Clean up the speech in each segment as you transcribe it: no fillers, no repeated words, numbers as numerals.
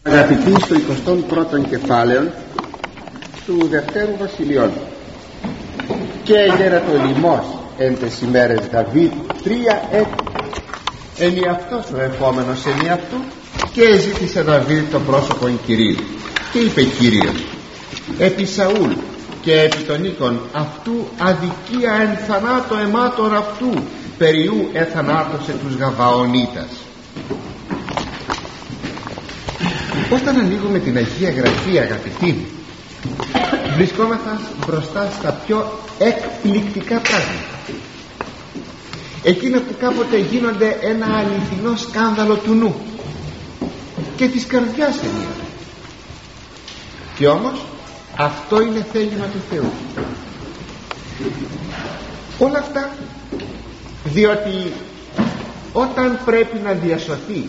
Αγαπητοί, στο 21ο κεφάλαιο του Δευτέρου Βασιλειών. Και έγερε το λιμός εν τες ημέρες Δαβίδ 3 έτη. Εν αυτός ο ερχόμενος εν αυτού, και ζήτησε Δαβίδ το πρόσωπο Κυρίου. Και είπε Κύριος: επί Σαούλ και επί των οίκων αυτού αδικία εν θανάτω αιμάτων αυτού, περιού εθανάτωσε τους Γαβαονίτας. Όταν ανοίγουμε την Αγία Γραφή, αγαπητοί μου, βρισκόμαστε μπροστά στα πιο εκπληκτικά πράγματα, εκείνα που κάποτε γίνονται ένα αληθινό σκάνδαλο του νου και της καρδιάς ενίοτε. Και όμως αυτό είναι θέλημα του Θεού. Όλα αυτά διότι όταν πρέπει να διασωθεί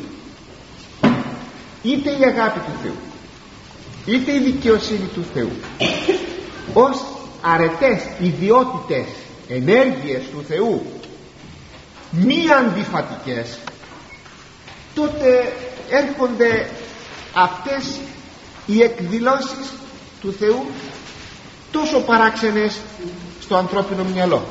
είτε η αγάπη του Θεού είτε η δικαιοσύνη του Θεού ως αρετές ιδιότητες, ενέργειες του Θεού, μη αντιφατικές, τότε έρχονται αυτές οι εκδηλώσεις του Θεού τόσο παράξενες στο ανθρώπινο μυαλό.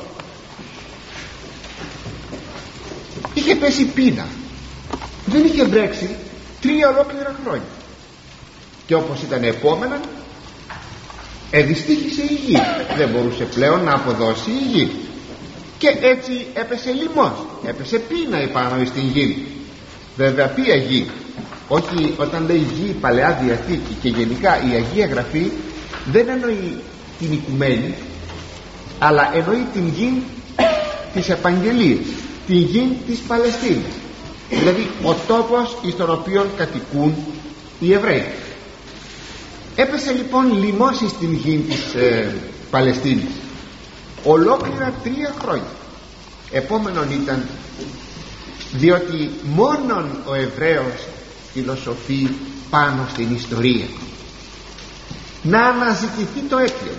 Είχε πέσει πείνα, δεν είχε βρέξει 3 ολόκληρα χρόνια, και όπως ήταν επόμενα δυστύχησε η γη, δεν μπορούσε πλέον να αποδώσει η γη, και έτσι έπεσε λιμός, έπεσε πείνα επάνω στην γη. Βέβαια ποια γη? Όχι, όταν λέει γη Παλαιά Διαθήκη και γενικά η Αγία Γραφή δεν εννοεί την οικουμένη, αλλά εννοεί την γη της Επαγγελίας, την γη της Παλαιστίνης, δηλαδή ο τόπος στον οποίο κατοικούν οι Εβραίοι. Έπεσε λοιπόν λιμός στην γη της Παλαιστίνης ολόκληρα 3 χρόνια. Επόμενον ήταν, διότι μόνον ο Εβραίος φιλοσοφεί πάνω στην ιστορία, να αναζητηθεί το αίτιο.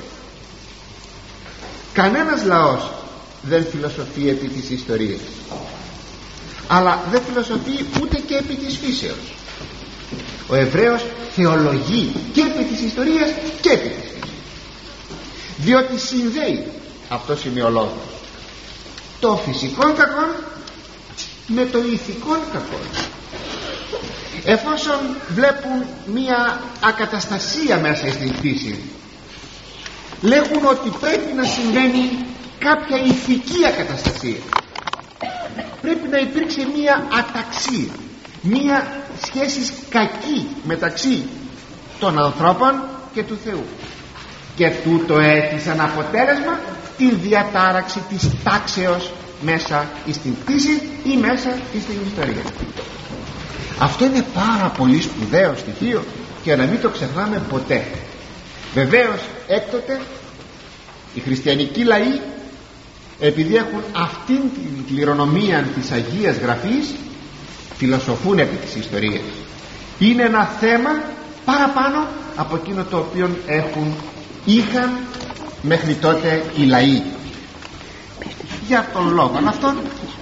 Κανένας λαός δεν φιλοσοφεί επί της ιστορίας, αλλά δεν φιλοσοφεί ούτε και επί της φύσεως. Ο Εβραίος θεολογεί και επί της ιστορίας και επί της φύσεως, διότι συνδέει, αυτός είναι ο λόγος, το φυσικό κακό με το ηθικό κακό. Εφόσον βλέπουν μία ακαταστασία μέσα στην φύση, λέγουν ότι πρέπει να συμβαίνει κάποια ηθική ακαταστασία, πρέπει να υπήρξε μία αταξία, μία σχέση κακή μεταξύ των ανθρώπων και του Θεού, και τούτο σαν αποτέλεσμα την διατάραξη της τάξεως μέσα στην φύση ή μέσα στην ιστορία. Αυτό είναι πάρα πολύ σπουδαίο στοιχείο και να μην το ξεχνάμε ποτέ. Βεβαίως έκτοτε οι χριστιανικοί λαοί, επειδή έχουν αυτήν την κληρονομία της Αγίας Γραφής, φιλοσοφούν επί της ιστορίας. Είναι ένα θέμα παραπάνω από εκείνο το οποίο είχαν μέχρι τότε οι λαοί. Για τον λόγο αυτόν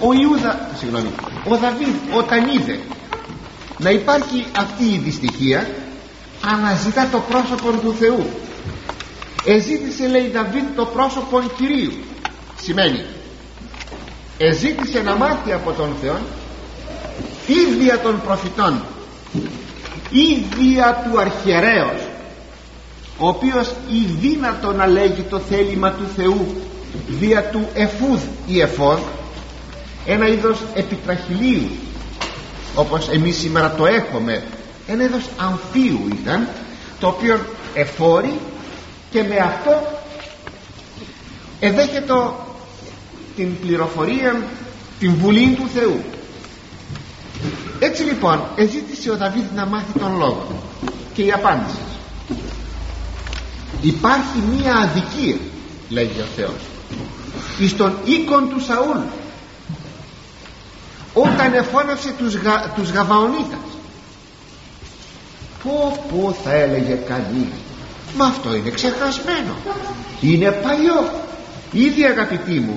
ο Δαβίδ όταν είδε να υπάρχει αυτή η δυστυχία, αναζητά το πρόσωπο του Θεού. Εζήτησε, λέει Δαβίδ, το πρόσωπο Κυρίου. Σημαίνει εζήτησε να μάθει από τον Θεό ή δια των προφητών ή δια του αρχιερέως, ο οποίος η δύνατο να λέγει το θέλημα του Θεού δια του εφούδ ή εφόδ, ένα είδος επιτραχυλίου όπως εμείς σήμερα το έχουμε, ένα είδος αμφίου ήταν, το οποίο εφόρει και με αυτό εδέχεται την πληροφορία, την βουλή του Θεού. Έτσι λοιπόν εζήτησε ο Δαβίδ να μάθει τον λόγο, και η απάντηση: υπάρχει μία αδικία, λέγει ο Θεός, εις τον οίκον του Σαούλ, όταν εφώνασε τους Γαβαονίτας. Πω θα έλεγε κανείς, μα αυτό είναι ξεχασμένο, είναι παλιό. Ήδη, αγαπητοί μου,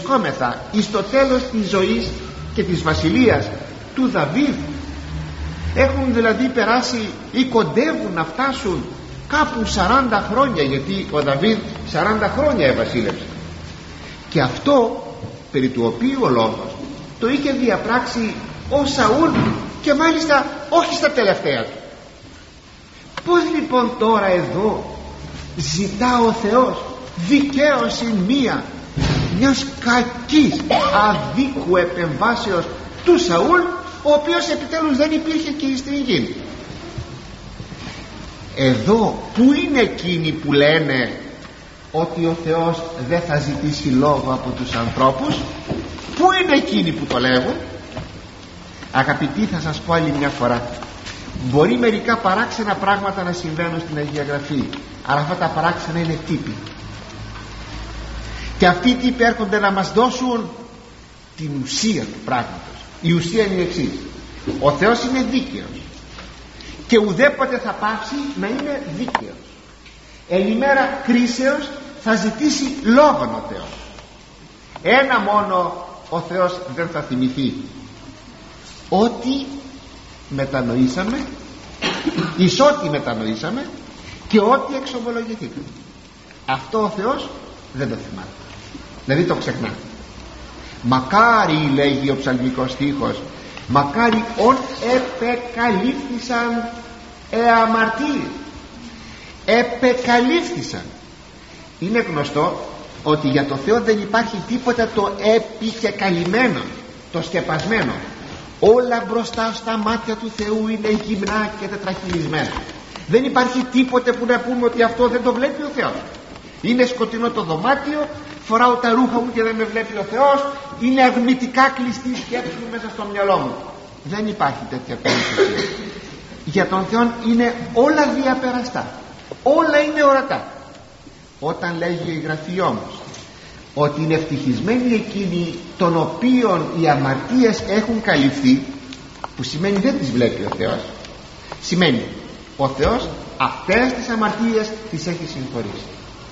ευρισκόμεθα εις το τέλος της ζωής και της βασιλείας του Δαβίδ, Έχουν δηλαδή περάσει ή κοντεύουν να φτάσουν κάπου 40 χρόνια, γιατί ο Δαβίδ 40 χρόνια εβασίλεψε, και αυτό περί του οποίου ο λόγος το είχε διαπράξει ο Σαούλ, και μάλιστα όχι στα τελευταία του. Πώς λοιπόν τώρα εδώ ζητά ο Θεός δικαίωση μιας κακής αδίκου επεμβάσεως του Σαούλ, ο οποίος επιτέλους δεν υπήρχε και στην γη? Εδώ που είναι εκείνοι που λένε ότι ο Θεός δεν θα ζητήσει λόγο από τους ανθρώπους? Πού είναι εκείνοι που το λέγουν? Αγαπητοί, θα σας πω άλλη μια φορά, μπορεί μερικά παράξενα πράγματα να συμβαίνουν στην Αγία Γραφή, αλλά αυτά τα παράξενα είναι τύποι, και αυτοί οι τύποι έρχονται να μας δώσουν την ουσία του πράγματος. Η ουσία είναι η εξής: ο Θεός είναι δίκαιος και ουδέποτε θα πάψει να είναι δίκαιος. Εν ημέρα κρίσεως θα ζητήσει λόγον ο Θεός. Ένα μόνο ο Θεός δεν θα θυμηθεί: ό,τι μετανοήσαμε, εις ό,τι μετανοήσαμε και ό,τι εξομολογηθήκαμε. Αυτό ο Θεός δεν το θυμάται, δηλαδή το ξεχνά. Μακάρι, λέγει ο ψαλμικός στίχος, μακάρι ον επεκαλύφθησαν αμαρτίες. Επεκαλύφθησαν. Είναι γνωστό ότι για το Θεό δεν υπάρχει τίποτα το επικεκαλυμμένο, το σκεπασμένο. Όλα μπροστά στα μάτια του Θεού είναι γυμνά και τετραχυλισμένα. Δεν υπάρχει τίποτε που να πούμε ότι αυτό δεν το βλέπει ο Θεός. Είναι σκοτεινό το δωμάτιο, φοράω τα ρούχα μου και δεν με βλέπει ο Θεός, είναι αρνητικά κλειστή η σκέψη μου μέσα στο μυαλό μου. Δεν υπάρχει τέτοια περίπτωση. Για τον Θεό είναι όλα διαπεραστά, όλα είναι ορατά. Όταν λέγει η Γραφή όμως ότι είναι ευτυχισμένοι εκείνοι των οποίων οι αμαρτίες έχουν καλυφθεί, που σημαίνει δεν τις βλέπει ο Θεός, σημαίνει ο Θεός αυτές τις αμαρτίες τις έχει συγχωρήσει.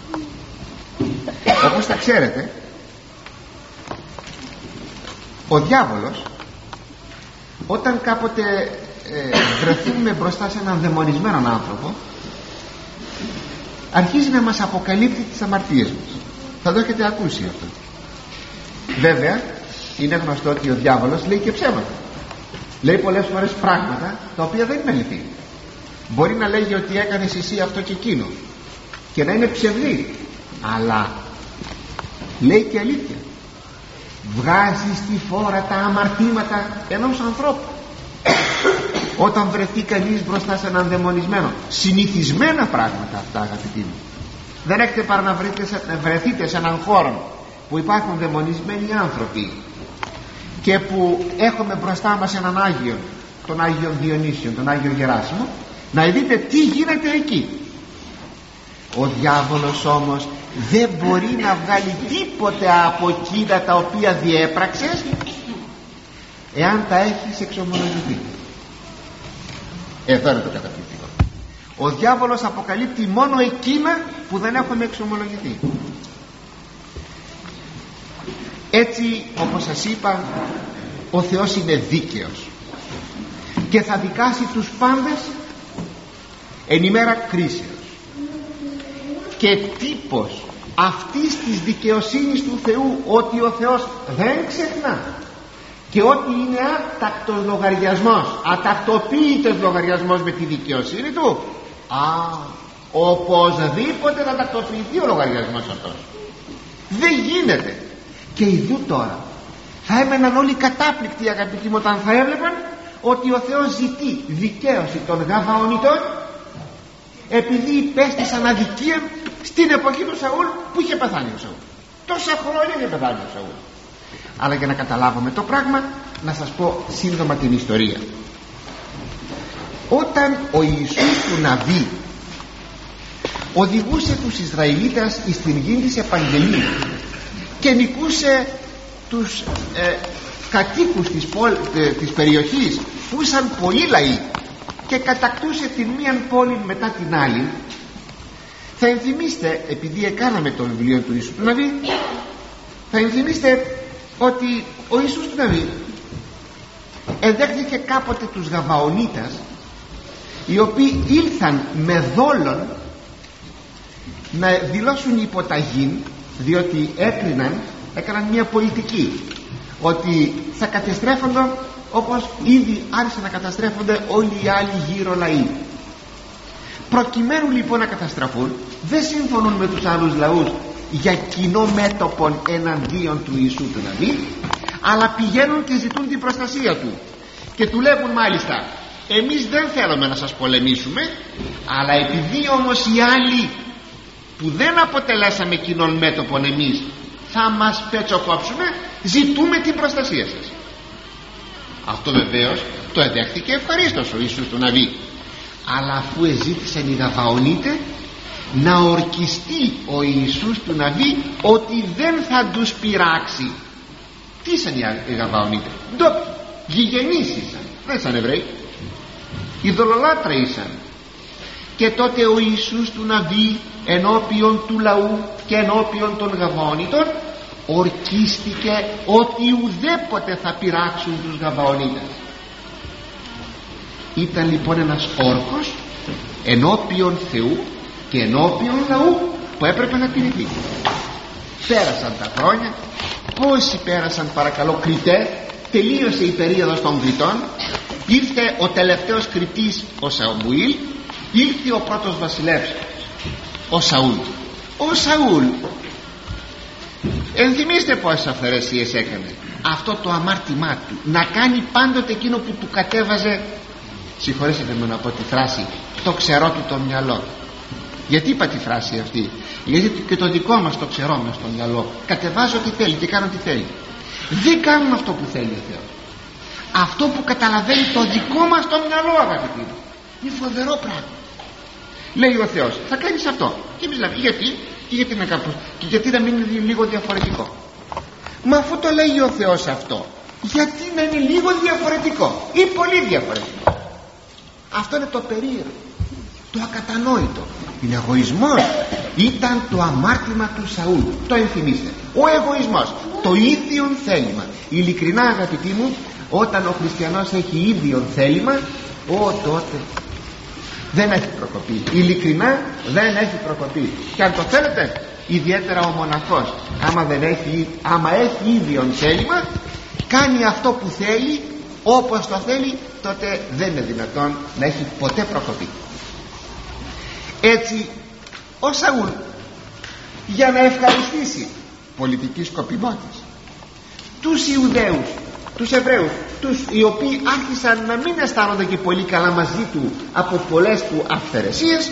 Όπως τα ξέρετε, ο διάβολος όταν κάποτε βρεθούμε μπροστά σε έναν δαιμονισμένο άνθρωπο, αρχίζει να μας αποκαλύπτει τις αμαρτίες μας. Θα το έχετε ακούσει αυτό. Βέβαια είναι γνωστό ότι ο διάβολος λέει και ψέματα. Λέει πολλές φορές πράγματα τα οποία δεν είναι αληθή. Μπορεί να λέγει ότι έκανες εσύ αυτό και εκείνο και να είναι ψευδή, αλλά λέει και αλήθεια. Βγάζει στη φόρα τα αμαρτήματα ενός ανθρώπου. Όταν βρεθεί κανείς μπροστά σε έναν δαιμονισμένο, συνηθισμένα πράγματα αυτά, αγαπητοί μου, δεν έχετε παρά να βρεθείτε σε έναν χώρο που υπάρχουν δαιμονισμένοι άνθρωποι και που έχουμε μπροστά μας έναν Άγιο, τον Άγιο Διονύσιο, τον Άγιο Γεράσιμο, να δείτε τι γίνεται εκεί. Ο διάβολος όμως δεν μπορεί να βγάλει τίποτε από εκείνα τα οποία διέπραξες εάν τα έχεις εξομολογηθεί. Εδώ είναι το καταπληκτικό. Ο διάβολος αποκαλύπτει μόνο εκείνα που δεν έχουμε εξομολογηθεί. Έτσι, όπως σας είπα, ο Θεός είναι δίκαιος και θα δικάσει τους πάντες εν ημέρα κρίσεως. Και τύπος αυτής της δικαιοσύνης του Θεού, ότι ο Θεός δεν ξεχνά και ότι είναι άτακτος λογαριασμός, ατακτοποιητος λογαριασμός με τη δικαιοσύνη του, οπωσδήποτε θα τακτοποιηθεί ο λογαριασμός αυτός. Δεν γίνεται. Και ειδού τώρα θα έμεναν όλοι κατάπληκτοι, αγαπητοί μου, όταν θα έβλεπαν ότι ο Θεός ζητεί δικαίωση των Γαβαωνιτών επειδή υπέστησαν αδικία στην εποχή του Σαούλ, που είχε πεθάνει ο Σαούλ. Τόσα χρόνια είχε πεθάνει ο Σαούλ. Αλλά για να καταλάβουμε το πράγμα, να σας πω σύντομα την ιστορία. Όταν ο Ιησούς του Ναβί οδηγούσε τους Ισραηλίτες στην γη της επαγγελίας και νικούσε τους κατοίκους της περιοχής, που ήσαν πολλοί λαοί, και κατακτούσε την μίαν πόλη μετά την άλλη, θα ενθυμίστε, επειδή έκαναμε το βιβλίο του Ιησού του Ναβί, θα ενθυμίστε ότι ο Ιησούς του Ναβί εδέχθηκε κάποτε τους Γαβαονίτας, οι οποίοι ήλθαν με δόλον να δηλώσουν υποταγή, διότι έκαναν μια πολιτική ότι θα καταστρέφονται όπως ήδη άρχισαν να καταστρέφονται όλοι οι άλλοι γύρω λαοί. Προκειμένου λοιπόν να καταστραφούν, δεν συμφωνούν με τους άλλους λαούς για κοινό μέτωπον εναντίον του Ιησού του Ναβί, αλλά πηγαίνουν και ζητούν την προστασία του και του λέγουν μάλιστα: εμείς δεν θέλουμε να σας πολεμήσουμε, αλλά επειδή όμως οι άλλοι που δεν αποτελέσαμε κοινόν μέτωπον εμείς θα μας πετσοκόψουμε, ζητούμε την προστασία σας. Αυτό βεβαίως το εδέχθηκε ευχαρίστως ο Ιησούς του Ναβί, αλλά αφού εζήτησαν οι Γαβαονίτες να ορκιστεί ο Ιησούς του Ναβί ότι δεν θα τους πειράξει. Τι ήσαν οι Γαβαονίτες? Ντόπιοι, γηγενείς ήσαν, δεν ήσαν Εβραίοι, ειδωλολάτρα ήσαν. Και τότε ο Ιησούς του Ναβί ενώπιον του λαού και ενώπιον των Γαβαονίτων ορκίστηκε ότι ουδέποτε θα πειράξουν τους Γαβαονίτες. Ήταν λοιπόν ένας όρκος ενώπιον Θεού και ενώπιον λαού που έπρεπε να τηρηθεί. Πέρασαν τα χρόνια. Πόσοι πέρασαν παρακαλώ κριτέ? Τελείωσε η περίοδος των κριτών, ήρθε ο τελευταίος κριτής ο Σαμουήλ, ήρθε ο πρώτος βασιλεύς ο Σαούλ. Ο Σαούλ, ενθυμίστε πόσες αυθαιρεσίες έκανε. Αυτό το αμάρτημά του να κάνει πάντοτε εκείνο που του κατέβαζε, συγχωρέσετε με να πω τη φράση, το ξερό του το μυαλό. Γιατί είπα τη φράση αυτή? Γιατί και το δικό μας το ξερό μες στο μυαλό κατεβάζω τι θέλει και κάνω τι θέλει. Δεν κάνουμε αυτό που θέλει ο Θεός. Αυτό που καταλαβαίνει το δικό μας το μυαλό, αγαπητοί μου, είναι φοβερό πράγμα. Λέει ο Θεός θα κάνεις αυτό, και εμείς λέμε γιατί να κάνω, και γιατί να μην είναι λίγο διαφορετικό? Μα αφού το λέει ο Θεός αυτό, γιατί να είναι λίγο διαφορετικό ή πολύ διαφορετικό? Αυτό είναι το περίεργο, το ακατανόητο. Είναι εγωισμός. Ήταν το αμάρτημα του Σαούλ. Το ενθυμίστε. Ο εγωισμός, το ίδιο θέλημα. Ειλικρινά αγαπητοί μου, όταν ο χριστιανός έχει ίδιο θέλημα, τότε δεν έχει προκοπή. Ειλικρινά δεν έχει προκοπή. Και αν το θέλετε, ιδιαίτερα ο μοναχός, άμα έχει ίδιο θέλημα, κάνει αυτό που θέλει, όπως το θέλει, τότε δεν είναι δυνατόν να έχει ποτέ προκοπή. Έτσι ο Σαούλ, για να ευχαριστήσει πολιτική σκοπιμότης τους Ιουδαίους, τους Εβραίους, οι οποίοι άρχισαν να μην αισθάνονται και πολύ καλά μαζί του από πολλές του αυθαιρεσίες,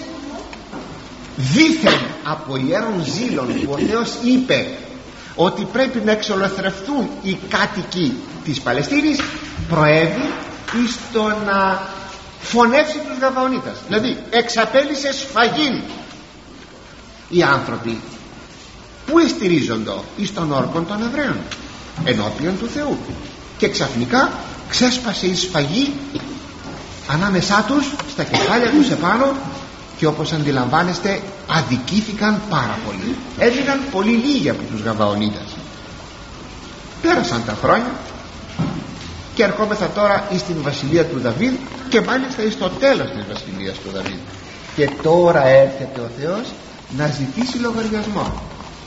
δήθεν από ιερών ζήλων που ο Θεός είπε ότι πρέπει να εξολοθρευτούν οι κάτοικοι της Παλαιστίνης, προέβη στο να φωνεύσει τους Γαβαονίτας. Δηλαδή εξαπέλυσε σφαγήν. Οι άνθρωποι που στηρίζονται εις των όρκων των Εβραίων ενώπιον του Θεού, και ξαφνικά ξέσπασε η σφαγή ανάμεσά τους, στα κεφάλια τους επάνω, και όπως αντιλαμβάνεστε αδικήθηκαν πάρα πολύ. Έμειναν πολύ λίγοι από τους Γαβαονίτας. Πέρασαν τα χρόνια και ερχόμεθα τώρα στην βασιλεία του Δαβίδ, και μάλιστα στο τέλος της βασιλείας του Δαβίδ. Και τώρα έρχεται ο Θεός να ζητήσει λογαριασμό.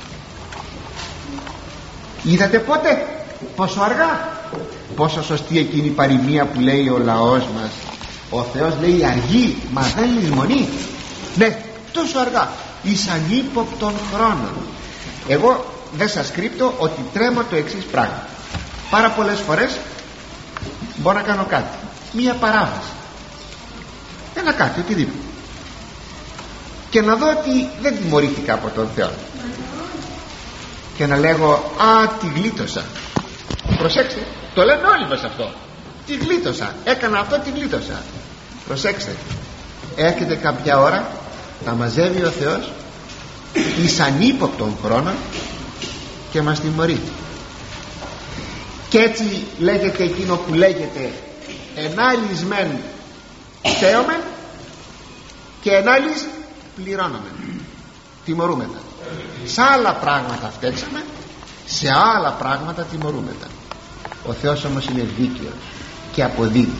Είδατε πότε, πόσο αργά, πόσο σωστή εκείνη η παροιμία που λέει ο λαός μας. Ο Θεός λέει αργή μα δεν λησμονεί. Ναι, τόσο αργά, εις ανύποπτων χρόνων. Εγώ δεν σας κρύπτω ότι τρέμω το εξής πράγμα. Πάρα πολλές φορές μπορώ να κάνω κάτι, μία παράβαση, ένα κάτι, οτιδήποτε, και να δω ότι δεν τιμωρήθηκα από τον Θεό, και να λέγω α, τη γλίτωσα. Προσέξτε, το λέμε όλοι μας αυτό, τη γλίτωσα, έκανα αυτό, τη γλίτωσα. Προσέξτε, έρχεται κάποια ώρα, τα μαζεύει ο Θεός εις ανύποπτον χρόνο και μας τιμωρεί. Και έτσι λέγεται εκείνο που λέγεται ενάλης μεν θέομεν και ενάλης πληρώνομεν. Τιμωρούμετα. Σε άλλα πράγματα φταίξαμε, σε άλλα πράγματα τιμωρούμετα. Ο Θεός όμως είναι δίκαιος και αποδίδει.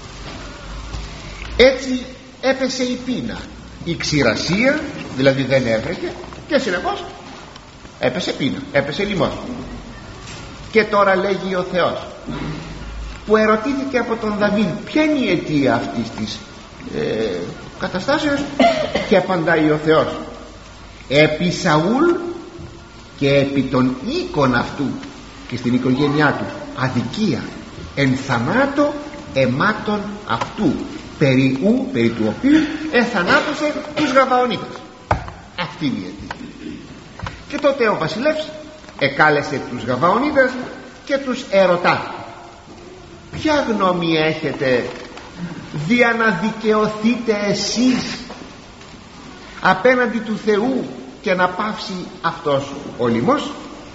Έτσι έπεσε η πείνα, η ξηρασία, δηλαδή δεν έβρεχε, και συνεπώς έπεσε πείνα, έπεσε λοιμός. Και τώρα λέγει ο Θεός, που ερωτήθηκε από τον Δαβίδ ποια είναι η αιτία αυτής της καταστάσεως, και απαντάει ο Θεός, επί Σαούλ και επί των οίκων αυτού και στην οικογένειά του αδικία, εν θανάτω αιμάτων αυτού, περί του οποίου εθανάτωσε τους Γαβαονίτες. Αυτή είναι η αιτία. Και τότε ο βασιλεύς εκάλεσε τους Γαβαονίτες και τους ερωτά, ποια γνώμη έχετε δια να δικαιωθείτε εσείς απέναντι του Θεού και να πάυσει αυτός ο λοιμός?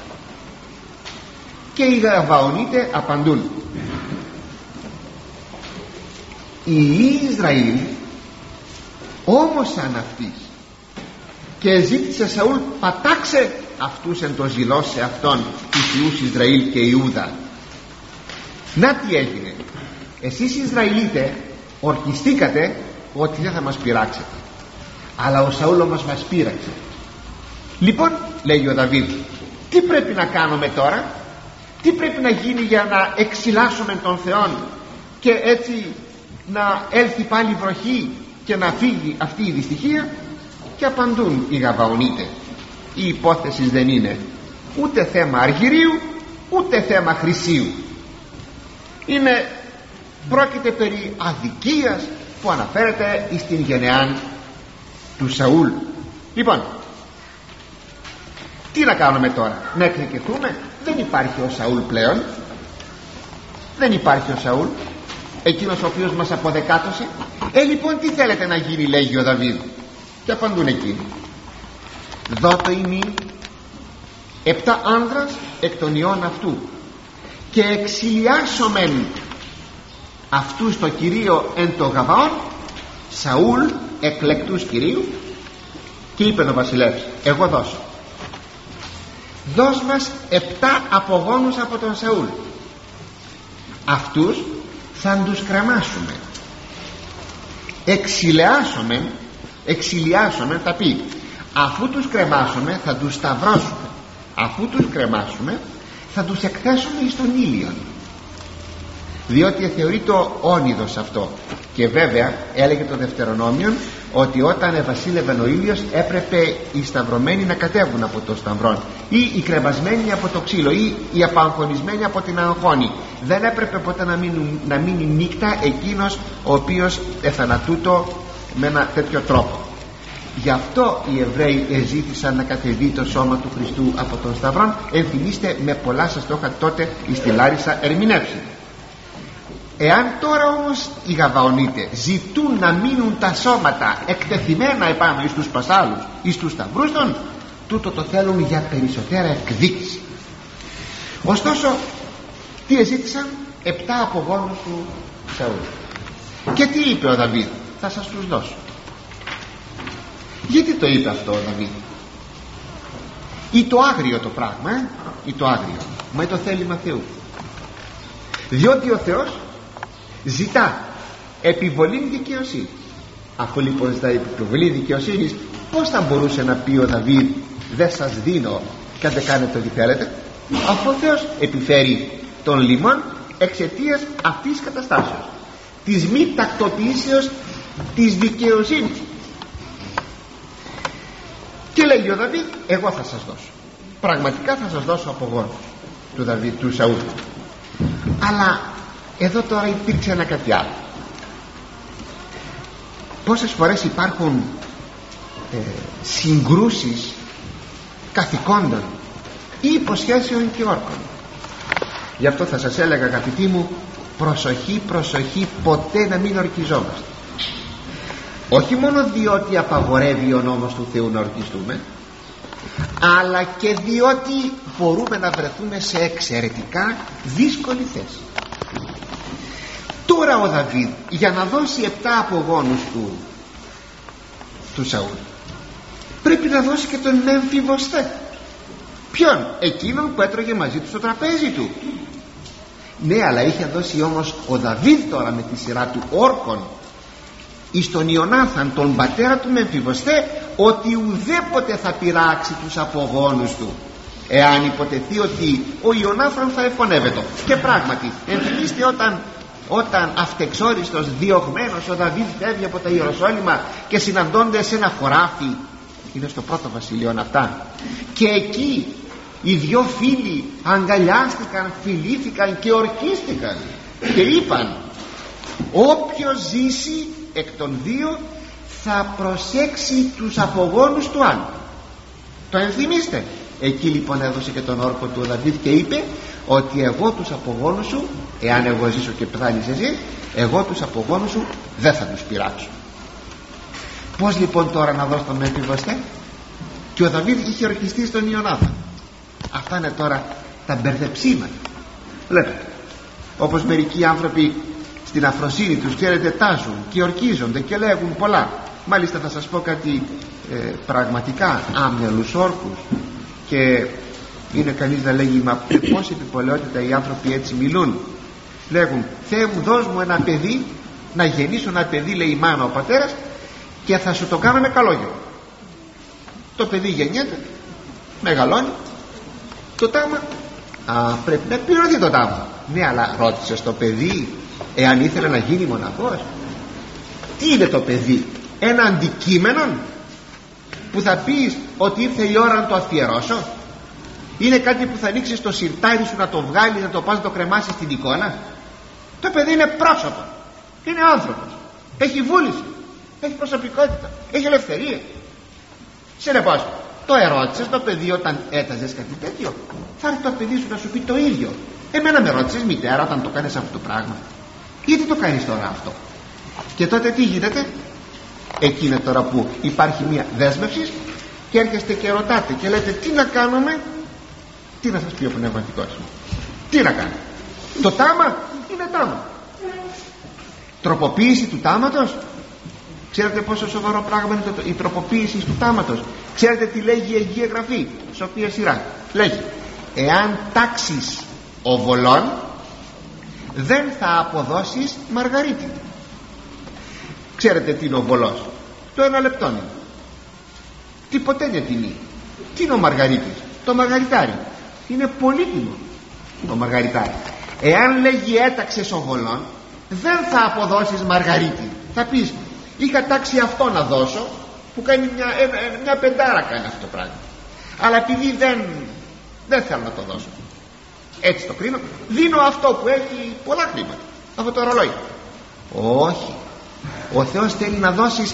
Και οι Γαβαονίτες απαντούν, οι Ισραήλ όμωσαν αυτής και ζήτησε Σαούλ, πατάξε αυτούς εν το ζηλό σε αυτόν τους ιούς Ισραήλ και Ιούδα. Να τι έγινε, εσείς οι Ισραηλίτες ορκιστήκατε ότι δεν θα μας πειράξετε, αλλά ο Σαούλ όμως μας πείραξε. Λοιπόν, λέει ο Δαβίδ, τι πρέπει να κάνουμε τώρα, τι πρέπει να γίνει για να εξηλάσουμε τον Θεόν και έτσι να έλθει πάλι βροχή και να φύγει αυτή η δυστυχία? Και απαντούν οι Γαβαονίτες, η υπόθεση δεν είναι ούτε θέμα αργυρίου ούτε θέμα χρυσίου, πρόκειται περί αδικίας που αναφέρεται στην γενεάν του Σαούλ. Λοιπόν, τι να κάνουμε τώρα, να εκδικηθούμε? Δεν υπάρχει ο Σαούλ πλέον, δεν υπάρχει ο Σαούλ, εκείνος ο οποίος μας αποδεκάτωσε. Λοιπόν, τι θέλετε να γίνει, λέγει ο Δαβίδ. Και απαντούν εκείνοι, δότο ημίν 7 άνδρας εκ των ιών αυτού και εξηλιάσομεν αυτούς το Κυρίο εν το Γαβαών, Σαούλ εκλεκτούς Κυρίου. Και είπε ο βασιλεύς, εγώ δώσω, δώσ' μας 7 απογόνους από τον Σαούλ, αυτούς θα τους κρεμάσουμε. Εξηλιάσουμε θα πει, αφού τους κρεμάσουμε θα τους σταυρώσουμε, αφού τους κρεμάσουμε θα τους εκθέσουμε εις τον ήλιον, διότι θεωρείται όνειδος αυτό. Και βέβαια έλεγε το Δευτερονόμιον ότι όταν ευασίλευε ο ήλιος έπρεπε οι σταυρωμένοι να κατέβουν από το σταυρόν, ή οι κρεμασμένοι από το ξύλο, ή οι απαγχωνισμένοι από την αγχώνη. Δεν έπρεπε ποτέ να μείνει νύχτα εκείνος ο οποίος εθανατούτο με ένα τέτοιο τρόπο. Γι' αυτό οι Εβραίοι ζήτησαν να κατεβεί το σώμα του Χριστού από τον σταυρόν. Ενθυμίστε, με πολλά σας το είχα τότε στη Λάρισα ερμηνεύσει. Εάν τώρα όμως οι Γαβαονίτες ζητούν να μείνουν τα σώματα εκτεθειμένα επάνω εις τους πασάλους, εις τους σταυρούς των, τούτο το θέλουν για περισσότερα εκδίκηση. Ωστόσο, τι ζήτησαν? 7 απογόνους του Σαούλ. Και τι είπε ο Δαβίδ? Θα σας τους δώσω. Γιατί το είπε αυτό ο Δαβίδ? Ή το άγριο το πράγμα, ή το άγριο, μα ή το θέλημα Θεού. Διότι ο Θεός ζητά επιβολή δικαιοσύνης. Αφού λοιπόν ζητά επιβολή δικαιοσύνης, πώς θα μπορούσε να πει ο Δαβίδ, δεν σας δίνω και δεν κάνετε ό,τι θέλετε? Αφού ο Θεός επιφέρει τον λοιμόν εξαιτίας αυτής της καταστάσεως, της μη τακτοποιήσεως της δικαιοσύνης. Και λέει ο Δαβίδ, εγώ θα σας δώσω, πραγματικά θα σας δώσω απογόνους του Σαούλ. Αλλά εδώ τώρα υπήρξε ένα κάτι άλλο. Πόσες φορές υπάρχουν συγκρούσεις καθηκόντων ή υποσχέσεων και όρκων. Γι' αυτό θα σας έλεγα, αγαπητοί μου, προσοχή, προσοχή, ποτέ να μην ορκιζόμαστε. Όχι μόνο διότι απαγορεύει ο νόμος του Θεού να ορκιστούμε, αλλά και διότι μπορούμε να βρεθούμε σε εξαιρετικά δύσκολη θέση. Τώρα ο Δαβίδ, για να δώσει 7 απογόνους του Σαούλ, πρέπει να δώσει και τον Μεμφιβοστέ. Ποιον? Εκείνον που έτρωγε μαζί του στο τραπέζι του. Ναι, αλλά είχε δώσει όμως ο Δαβίδ τώρα με τη σειρά του όρκων εις τον Ιωνάθαν τον πατέρα του Μεμφιβοστέ, ότι ουδέποτε θα πειράξει τους απογόνους του εάν υποτεθεί ότι ο Ιωνάθαν θα εφωνεύεται. Και πράγματι ενθυμίστε όταν αυτεξόριστος, διωγμένος, ο Δαβίδ φεύγει από τα Ιεροσόλυμα και συναντώνται σε ένα χωράφι, είναι στο πρώτο βασιλείον αυτά, και εκεί οι δυο φίλοι αγκαλιάστηκαν, φιλήθηκαν και ορκίστηκαν και είπαν όποιος ζήσει εκ των δύο θα προσέξει τους απογόνους του άλλου. Το ενθυμίστε? Εκεί λοιπόν έδωσε και τον όρκο του ο Δαβίδ και είπε ότι εγώ τους απογόνους σου, εάν εγώ ζήσω και πεθάνεις εσύ, εγώ τους απογόνους σου δεν θα τους πειράξω. Πως λοιπόν τώρα να δώσω τον Μεμφιβοστέ? Και ο Δαβίδ είχε ορκιστεί στον Ιωνάθαν. Αυτά είναι τώρα τα μπερδεψίματα. Βλέπετε, όπως μερικοί άνθρωποι στην αφροσύνη τους, ξέρετε, τάζουν και ορκίζονται και λέγουν πολλά. Μάλιστα θα σας πω κάτι πραγματικά άμυαλους όρκους, και είναι κανείς να λέγει μα πόση επιπολαιότητα οι άνθρωποι έτσι μιλούν. Λέγουν Θεέ μου δώσ' μου ένα παιδί, να γεννήσω ένα παιδί, λέει η μάνα ο πατέρας, και θα σου το κάνω με καλόγερο. Το παιδί γεννιέται, μεγαλώνει, το τάμα πρέπει να πληρωθεί το τάμα. Ναι, αλλά ρώτησες το παιδί εάν ήθελε να γίνει μοναχός? Τι είναι το παιδί? Ένα αντικείμενο που θα πεις ότι ήρθε η ώρα να το αφιερώσω? Είναι κάτι που θα ανοίξεις το σιρτάρι σου, να το βγάλεις, να το πας να το κρεμάσεις στην εικόνα? Το παιδί είναι πρόσωπο, είναι άνθρωπος, έχει βούληση, έχει προσωπικότητα, έχει ελευθερία. Συνεπώς το ερώτησες το παιδί όταν έταζες κάτι τέτοιο? Θα έρθει το παιδί σου να σου πει το ίδιο. Εμένα με ρώτησες μητέρα όταν το κάνεις αυτό το πράγμα? Γιατί το κάνεις τώρα αυτό? Και τότε τι γίνεται? Εκεί είναι τώρα που υπάρχει μια δέσμευση και έρχεστε και ρωτάτε και λέτε τι να κάνουμε? Τι να σας πει ο πνευματικός μου? Τι να κάνουμε? Το τάμα είναι τάμα. Τροποποίηση του τάματος. Ξέρετε πόσο σοβαρό πράγμα είναι η τροποποίηση του τάματος? Ξέρετε τι λέγει η Αγία Γραφή? Σε οποία σειρά λέγει εάν τάξεις οβολών δεν θα αποδώσεις μαργαρίτη. Ξέρετε τι είναι ο βολός? Το ένα λεπτό είναι. Τι ποτέ είναι τιμή. Τι είναι ο μαργαρίτης? Το μαργαριτάρι. Είναι πολύτιμο το μαργαριτάρι. Εάν λέγει έταξες οβολών δεν θα αποδώσεις μαργαρίτη. Θα πεις είχα τάξει αυτό να δώσω που κάνει μια πεντάρα, κάνει αυτό το πράγμα, αλλά επειδή δεν θέλω να το δώσω, έτσι το κρίνω, δίνω αυτό που έχει πολλά χρήματα, αυτό το ρολόι. Όχι, ο Θεός θέλει να δώσεις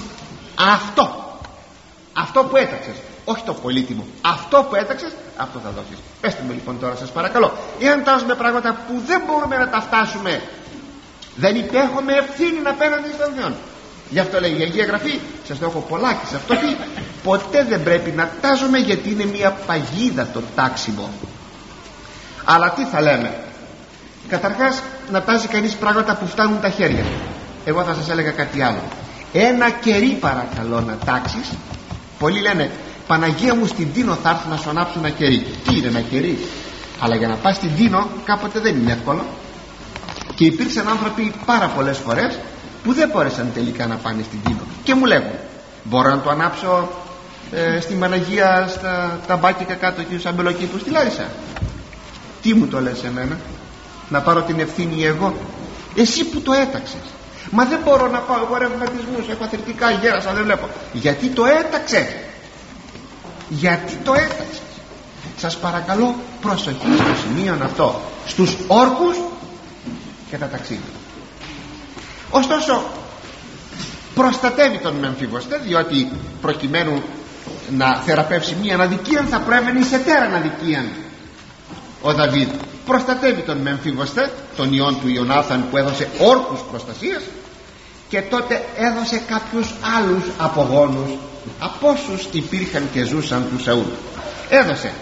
αυτό που έταξες, όχι το πολύτιμο. Αυτό που έταξες, αυτό θα δώσεις. Πέστε μου λοιπόν τώρα σας παρακαλώ, εάν τάζουμε πράγματα που δεν μπορούμε να τα φτάσουμε, δεν υπέχουμε ευθύνη απέναντι στον Θεό. Γι' αυτό λέει η Αγία Γραφή, σας το έχω πολλάκι σε αυτό, τι ποτέ δεν πρέπει να τάζουμε, γιατί είναι μια παγίδα το τάξιμο. Αλλά τι θα λέμε? Καταρχάς να τάζει κανείς πράγματα που φτάνουν τα χέρια. Εγώ θα σας έλεγα κάτι άλλο. Ένα κερί παρακαλώ να τάξεις. Πολλοί λένε Παναγία μου στην Τίνο θα έρθω να σου ανάψω ένα κερί. Τι είναι ένα κερί? Αλλά για να πας στην Τίνο κάποτε δεν είναι εύκολο. Και υπήρξαν άνθρωποι πάρα πολλές φορές που δεν μπόρεσαν τελικά να πάνε στην Τίνο και μου λέγουν μπορώ να το ανάψω στην Παναγία στα ταμπάκια κάτω εκεί στους αμπελοκήπους στη Λάρισα? Τι μου το λες εμένα? Να πάρω την ευθύνη εγώ? Εσύ που το έταξες. Μα δεν μπορώ να πάω, έχω ρευματισμούς, έχω αθλητικά, γέρασα, δεν βλέπω. Γιατί το έταξες? Γιατί το έταξες? Σας παρακαλώ προσοχή στο σημείο αυτό, στους όρκους και τα ταξίδια. Ωστόσο προστατεύει τον Μεμφιβοστέ, διότι προκειμένου να θεραπεύσει μία αδικία θα πρέβαινε σε τέραν αδικία. Ο Δαβίδ προστατεύει τον Μεμφιβοστέ, τον ιόν του Ιωνάθαν που έδωσε όρκους προστασίας, και τότε έδωσε κάποιους άλλους απογόνους από όσους υπήρχαν και ζούσαν του Σαούλ. Έδωσε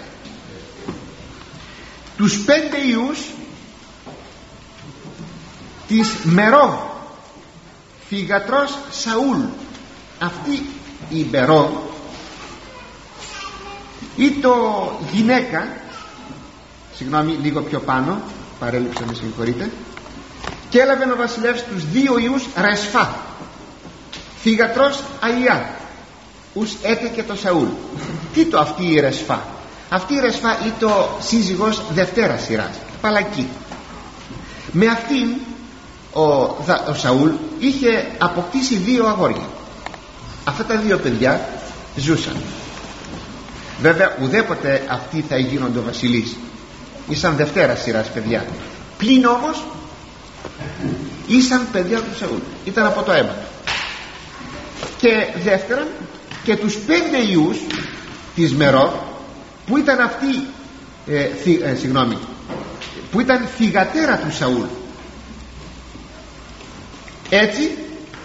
τους 5 ιούς της Μερόβ, θυγατρός Σαούλ. Αυτή η Μερόβ ή το γυναίκα, συγγνώμη λίγο πιο πάνω, παρέλειψα, με συγχωρείτε, Και έλαβε ο βασιλεύς τους 2 ιούς Ρεσφά, θύγατρος Αϊά, ους έτεκε το Σαούλ. Τι το αυτή η Ρεσφά? Αυτή η Ρεσφά είναι το σύζυγος δευτέρας σειράς, Παλακή. Με αυτήν ο Σαούλ είχε αποκτήσει 2 αγόρια. Αυτά τα 2 παιδιά ζούσαν. Βέβαια ουδέποτε αυτοί θα γίνονται βασιλείς, ήσαν δευτέρα σειράς παιδιά. Πλην όμως ήσαν παιδιά του Σαούλ, ήταν από το αίμα του. Και δεύτερον, και τους 5 ιούς της Μερό, που ήταν αυτή που ήταν θυγατέρα του Σαούλ. Έτσι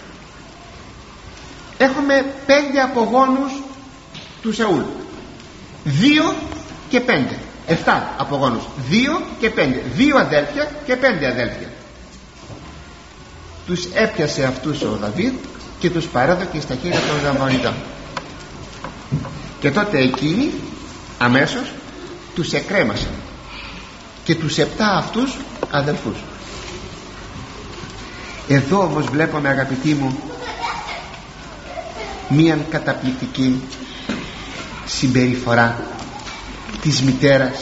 έχουμε 5 απογόνους του Σαούλ, 2 και 5, 7 απογόνους, 2 και 5, 2 αδέλφια και 5 αδέλφια. Τους έπιασε αυτούς ο Δαβίδ και τους παρέδωκε στα χέρια των Γαμαωνιτών. Και τότε εκείνοι αμέσως τους εκρέμασαν και τους 7 αυτούς αδελφούς. Εδώ όμως βλέπουμε, αγαπητοί μου, μίαν καταπληκτική συμπεριφορά της μητέρας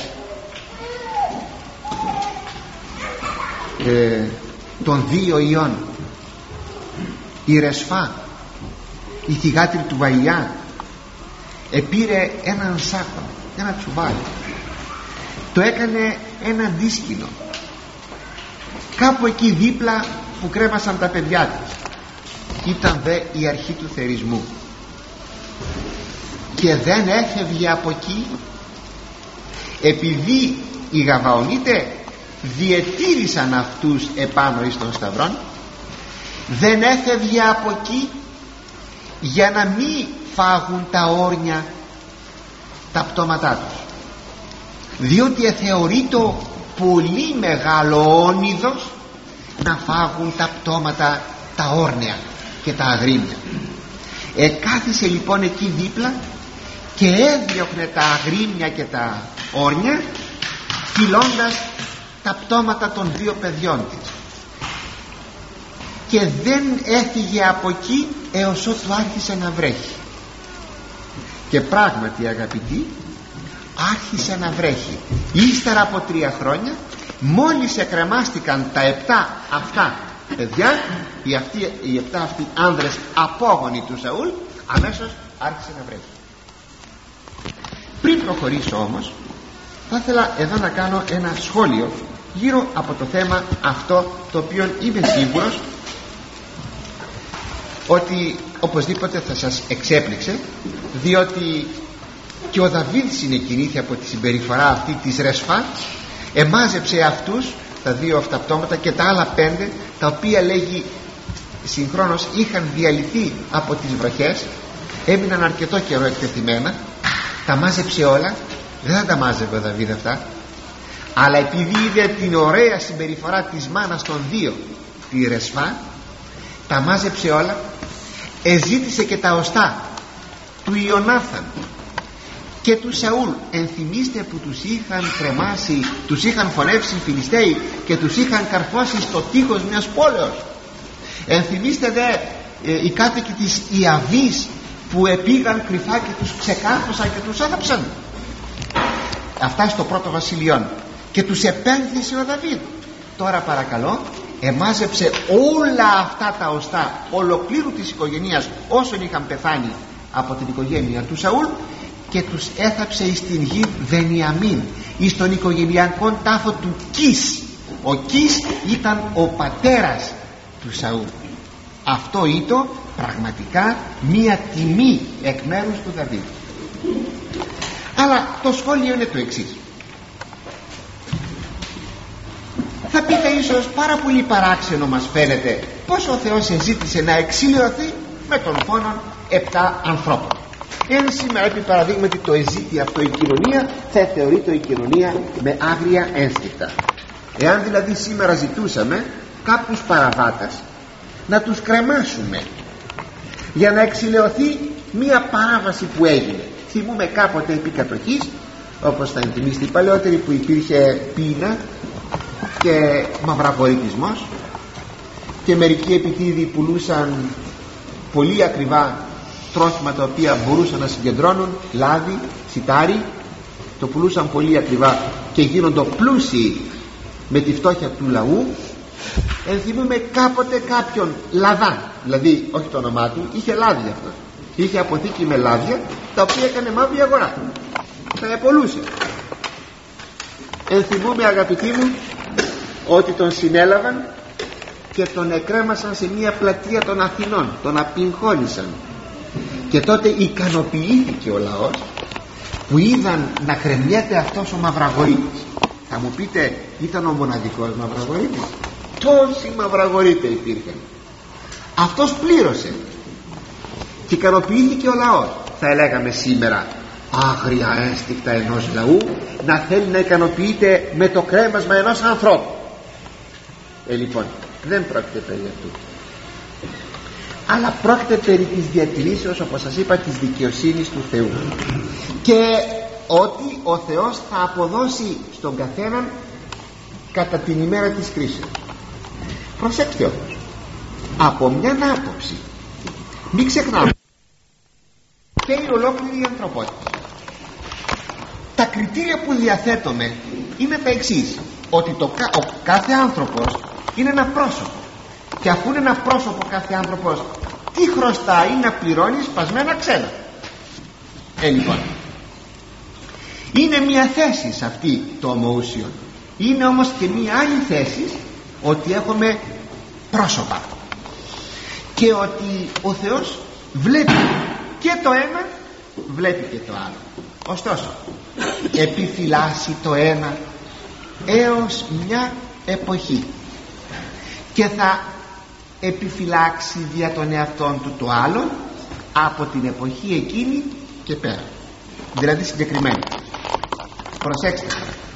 των 2 ιών. Η Ρεσφά, η θυγάτρη του Βαϊά, επήρε έναν σάκο, ένα τσουβάλι, το έκανε ένα αντίσκηνο κάπου εκεί δίπλα που κρέμασαν τα παιδιά της. Ήταν δε η αρχή του θερισμού και δεν έφευγε από εκεί, επειδή οι Γαβαωνίτες διετήρησαν αυτούς επάνω εις των σταυρών. Δεν έφευγε από εκεί για να μην φάγουν τα όρνια τα πτώματά τους, διότι θεωρείται πολύ μεγάλο όνειδος να φάγουν τα πτώματα τα όρνια και τα αγρίμια. Κάθισε λοιπόν εκεί δίπλα και έδιωχνε τα αγρίμια και τα όρνια, φυλώντας τα πτώματα των 2 παιδιών της, και δεν έφυγε από εκεί έως ότου άρχισε να βρέχει. Και πράγματι, αγαπητοί, άρχισε να βρέχει. Ύστερα από 3 χρόνια, μόλις εκρεμάστηκαν τα 7 αυτά παιδιά, οι 7 αυτοί άνδρες απόγονοι του Σαούλ, αμέσως άρχισε να βρέχει. Πριν προχωρήσω όμως, θα ήθελα εδώ να κάνω ένα σχόλιο γύρω από το θέμα αυτό, το οποίο είμαι σίγουρος ότι οπωσδήποτε θα σας εξέπληξε, διότι και ο Δαβίδ συνεκινήθη από τη συμπεριφορά αυτή της Ρεσφά. Εμάζεψε αυτούς τα 2 αυτά πτώματα και τα άλλα 5, τα οποία λέγει συγχρόνως είχαν διαλυθεί από τις βροχές, έμειναν αρκετό καιρό εκτεθειμένα. Τα μάζεψε όλα. Δεν θα τα μάζευε ο Δαβίδ αυτά, αλλά επειδή είδε την ωραία συμπεριφορά της μάνας των 2, τη Ρεσφά, τα μάζεψε όλα. Εζήτησε και τα οστά του Ιωνάθαν και του Σαούλ. Ενθυμίστε που τους είχαν κρεμάσει, τους είχαν φωνεύσει οι Φιλιστέοι και τους είχαν καρφώσει στο τείχος μιας πόλεως. Ενθυμίστε δε οι κάτοικοι της Ιαβής που επήγαν κρυφά και τους ξεκάρφωσαν και τους άφαψαν. Αυτά στο πρώτο Βασιλειών. Και τους επένθυσε ο Δαβίδ. Τώρα παρακαλώ, εμάζεψε όλα αυτά τα οστά ολοκλήρου της οικογένειας όσων είχαν πεθάνει από την οικογένεια του Σαούλ και τους έθαψε εις την γη Βενιαμίν, εις τον οικογενειακό τάφο του Κις. Ο Κις ήταν ο πατέρας του Σαούλ. Αυτό ήταν πραγματικά μία τιμή εκ μέρους του Δαβίδ. Αλλά το σχόλιο είναι το εξής. Θα πείτε ίσως, πάρα πολύ παράξενο μας φαίνεται πως ο Θεός εζήτησε να εξηλαιωθεί με τον φόνο 7 ανθρώπων. Εάν σήμερα επί παραδείγματι το εζήτη αυτό η κοινωνία, θα θεωρείται η κοινωνία με άγρια ένστικτα. Εάν δηλαδή σήμερα ζητούσαμε κάποιους παραβάτες να τους κρεμάσουμε για να εξηλαιωθεί μία παράβαση που έγινε. Θυμούμε κάποτε επί κατοχής, όπως θα ενθυμίστε οι παλαιότεροι, που υπήρχε πείνα και μαυραγορητισμός και μερικοί επιτίδιοι πουλούσαν πολύ ακριβά τρόφιμα τα οποία μπορούσαν να συγκεντρώνουν, λάδι, σιτάρι, το πουλούσαν πολύ ακριβά και γίνονται πλούσιοι με τη φτώχεια του λαού. Ενθυμούμε κάποτε κάποιον λαδά, δηλαδή όχι το όνομά του, είχε λάδια αυτό, είχε αποθήκη με λάδια τα οποία έκανε μαύρη αγορά, τα επολούσε. Ενθυμούμε, αγαπητοί μου, ότι τον συνέλαβαν και τον εκρέμασαν σε μια πλατεία των Αθηνών, τον απυγχώνησαν, και τότε ικανοποιήθηκε ο λαός που είδαν να κρεμιέται αυτός ο μαυραγορείτης. Θα μου πείτε, ήταν ο μοναδικός μαυραγορείτης? Τόσοι μαυραγορείτες υπήρχαν. Αυτός πλήρωσε και ικανοποιήθηκε ο λαός. Θα λέγαμε σήμερα άγρια ένστικτα ενός λαού να θέλει να ικανοποιείται με το κρέμασμα ενός ανθρώπου. Λοιπόν, δεν πρόκειται περί αυτού, αλλά πρόκειται περί της διατηρήσεως, όπως σας είπα, της δικαιοσύνης του Θεού, και ότι ο Θεός θα αποδώσει στον καθέναν κατά την ημέρα της κρίσεως. Προσέξτε όμως, από μια άποψη μην ξεχνάμε, φταίει ολόκληρη η ανθρωπότητα. Τα κριτήρια που διαθέτουμε είναι τα εξής, ότι ο κάθε άνθρωπος είναι ένα πρόσωπο, και αφού είναι ένα πρόσωπο κάθε άνθρωπος, τι χρωστάει να πληρώνει σπασμένα ξένα? Λοιπόν, είναι μια θέση σε αυτή το ομοούσιο. Είναι όμως και μια άλλη θέση ότι έχουμε πρόσωπα και ότι ο Θεός βλέπει και το ένα, βλέπει και το άλλο. Ωστόσο, επιφυλάσσει το ένα έως μια εποχή και θα επιφυλάξει δια των εαυτών του το άλλο από την εποχή εκείνη και πέρα. Δηλαδή συγκεκριμένα, προσέξτε,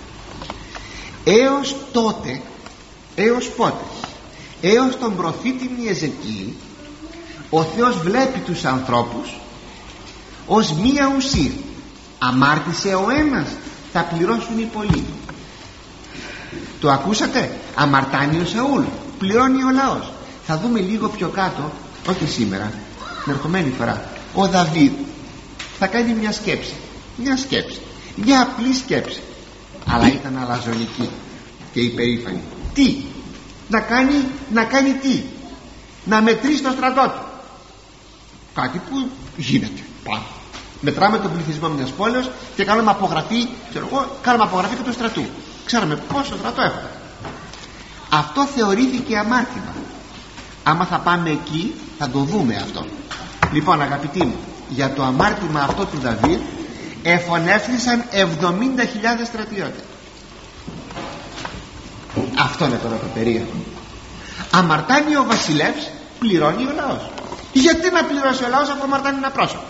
έως τότε, έως πότε? Έως τον προφήτη Ιεζεκίηλ ο Θεός βλέπει τους ανθρώπους ως μία ουσία. Αμάρτησε ο ένας, θα πληρώσουν οι πολλοί. Το ακούσατε? Αμαρτάνει ο Σαούλ, πληρώνει ο λαός. Θα δούμε λίγο πιο κάτω, όχι σήμερα, την ερχομένη φορά, ο Δαβίδ θα κάνει μια σκέψη, μια απλή σκέψη, αλλά ήταν αλαζονική και υπερήφανη. Τι να κάνει τι? Να μετρήσει το στρατό του, κάτι που γίνεται. Μετράμε τον πληθυσμό μιας πόλεως και κάνουμε απογραφή, και του στρατού. Ξέραμε πόσο στρατό έχουμε. Αυτό θεωρήθηκε αμάρτημα. Άμα θα πάμε εκεί θα το δούμε αυτό. Λοιπόν, αγαπητοί μου, για το αμάρτημα αυτό του Δαβίδ εφωνεύθησαν 70.000 στρατιώτες. Αυτό είναι τώρα το περίεργο. Αμαρτάνει ο βασιλεύς, πληρώνει ο λαός. Γιατί να πληρώσει ο λαός αφού αμαρτάνει ένα πρόσωπο?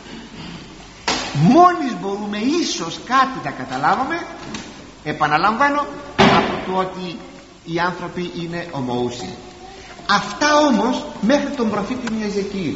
Μόλις μπορούμε ίσως κάτι να καταλάβουμε, επαναλαμβάνω, από το ότι οι άνθρωποι είναι ομοούσιοι. Αυτά όμως μέχρι τον προφήτη Ιεζεκίηλ.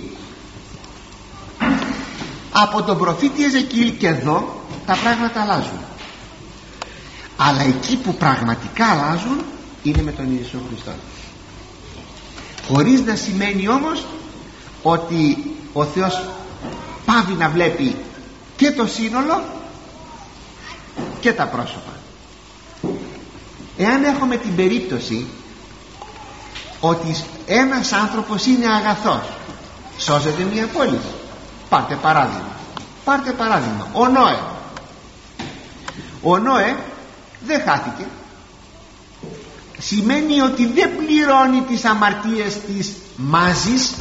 Από τον προφήτη Ιεζεκίηλ και εδώ τα πράγματα αλλάζουν. Αλλά εκεί που πραγματικά αλλάζουν είναι με τον Ιησού Χριστό. Χωρίς να σημαίνει όμως ότι ο Θεός πάβει να βλέπει και το σύνολο και τα πρόσωπα. Εάν έχουμε την περίπτωση ότι ένας άνθρωπος είναι αγαθός, σώζεται μια πόλη. Πάρτε παράδειγμα ο Νόε δεν χάθηκε. Σημαίνει ότι δεν πληρώνει τις αμαρτίες της μάζης.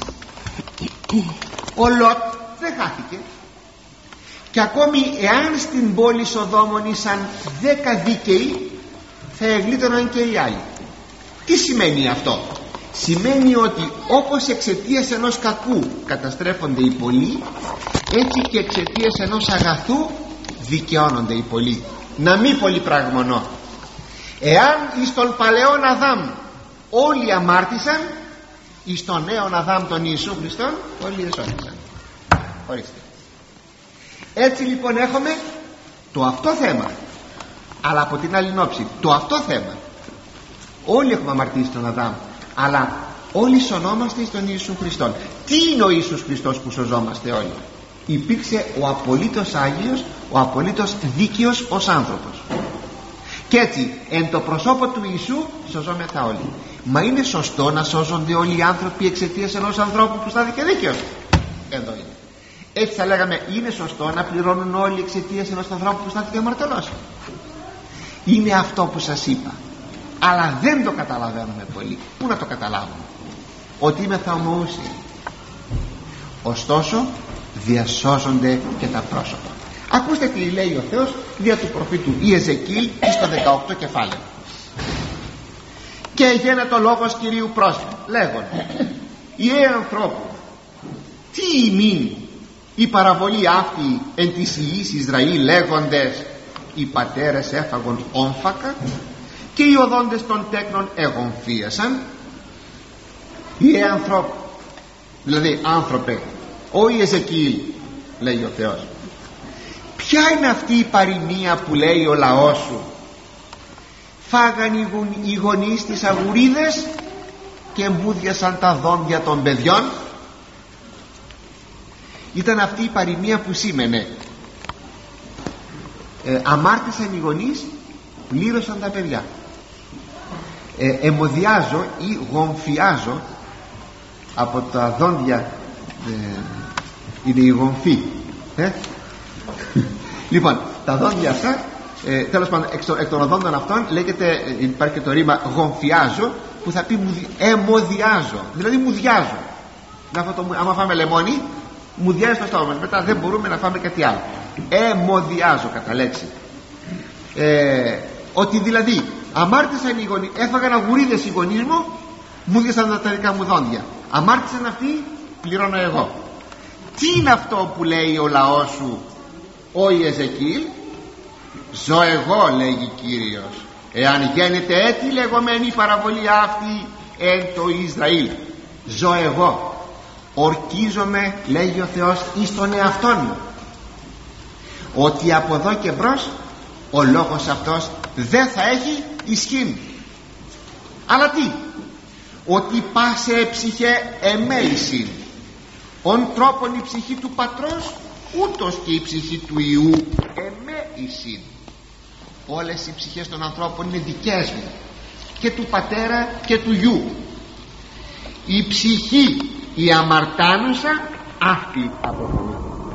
Ο Λότ δεν χάθηκε. Και ακόμη εάν στην πόλη Σοδόμων ήσαν 10 δίκαιοι, θα εγλίτωναν και οι άλλοι. Τι σημαίνει αυτό? Σημαίνει ότι όπως εξαιτίας ενός κακού καταστρέφονται οι πολλοί, έτσι και εξαιτίας ενός αγαθού δικαιώνονται οι πολλοί. Να μην πολυπραγμονώ. Εάν εις τον παλαιόν Αδάμ όλοι αμάρτησαν, εις τον νέον Αδάμ τον Ιησού Χριστόν όλοι εσώθησαν. Ορίστε. Έτσι λοιπόν έχουμε το αυτό θέμα, αλλά από την άλλη όψη το αυτό θέμα. Όλοι έχουμε αμαρτήσει τον Αδάμ, αλλά όλοι σωνόμαστε εις τον Ιησού Χριστόν. Τι είναι ο Ιησούς Χριστός που σωζόμαστε όλοι? Υπήρξε ο απολύτως Άγιος, ο απολύτως δίκαιος ως άνθρωπος, και έτσι εν το προσώπο του Ιησού σωζόμεθα όλοι. Μα είναι σωστό να σώζονται όλοι οι άνθρωποι εξαιτίας ενός ανθρώπου που στάθηκε δίκαιος? Εδώ είναι. Έτσι θα λέγαμε, είναι σωστό να πληρώνουν όλοι εξαιτίας ενός ανθρώπου που στάθηκε αμαρτωλός? Είναι αυτό που σας είπα, αλλά δεν το καταλαβαίνουμε πολύ. Πού να το καταλάβουμε? Ότι είμεθα ομοούσιοι. Ωστόσο διασώζονται και τα πρόσωπα. Ακούστε τι λέει ο Θεός δια του προφήτου Ιεζεκίλ στο 18 κεφάλαιο. Και γένετο λόγος Κυρίου πρόσφυγε λέγον, ιε ανθρώπου, τι ημίν η παραβολή αυτή εν της ιής Ισραήλ λέγοντες, οι πατέρες έφαγον όμφακα και οι οδόντες των τέκνων εγομφίασαν. Ιε ανθρώπου, δηλαδή άνθρωπε, ο Ιεζεκίλ, λέει ο Θεός, ποια είναι αυτή η παροιμία που λέει ο λαός σου? Φάγαν οι γονείς τις αγουρίδες και εμπούδιασαν τα δόντια των παιδιών. Ήταν αυτή η παροιμία που σήμαινε αμάρτησαν οι γονείς, πλήρωσαν τα παιδιά. Εμοδιάζω ή γομφιάζω, από τα δόντια είναι η γομφή, λοιπόν τα δόντια αυτά, τέλος πάντων εκ των οδόντων αυτών λέγεται, υπάρχει και το ρήμα γομφιάζω, που θα πει εμοδιάζω, δηλαδή μουδιάζω. Άμα φάμε λεμόνι, μουδιάζει το στόμα μας, μετά δεν μπορούμε να φάμε κάτι άλλο. Εμοδιάζω κατά λέξη. Ότι δηλαδή αμάρτησαν οι γονείς, έφαγαν αγουρίδες οι γονείς μου, μουδιάσαν τα δικά μου δόντια. Αμάρτησαν αυτοί, πληρώνω εγώ. Τι είναι αυτό που λέει ο λαός σου, ο Ιεζεκίλ? Ζω εγώ, λέγει Κύριος, εάν γένεται έτη λεγόμενη παραβολή αυτή εν το Ισραήλ. Ζω εγώ, ορκίζομαι, λέγει ο Θεός, εις τον εαυτόν μου, ότι από εδώ και μπρος ο λόγος αυτός δεν θα έχει ισχύ. Αλλά τι? Ότι πάσε ψυχέ εμέησιν, ον τρόπον η ψυχή του πατρός, ούτως και η ψυχή του Ιού εμέησιν. Όλες οι ψυχές των ανθρώπων είναι δικές μου, και του πατέρα και του Ιού. Η ψυχή η αμαρτάνουσα, αυτή αποφωνεί.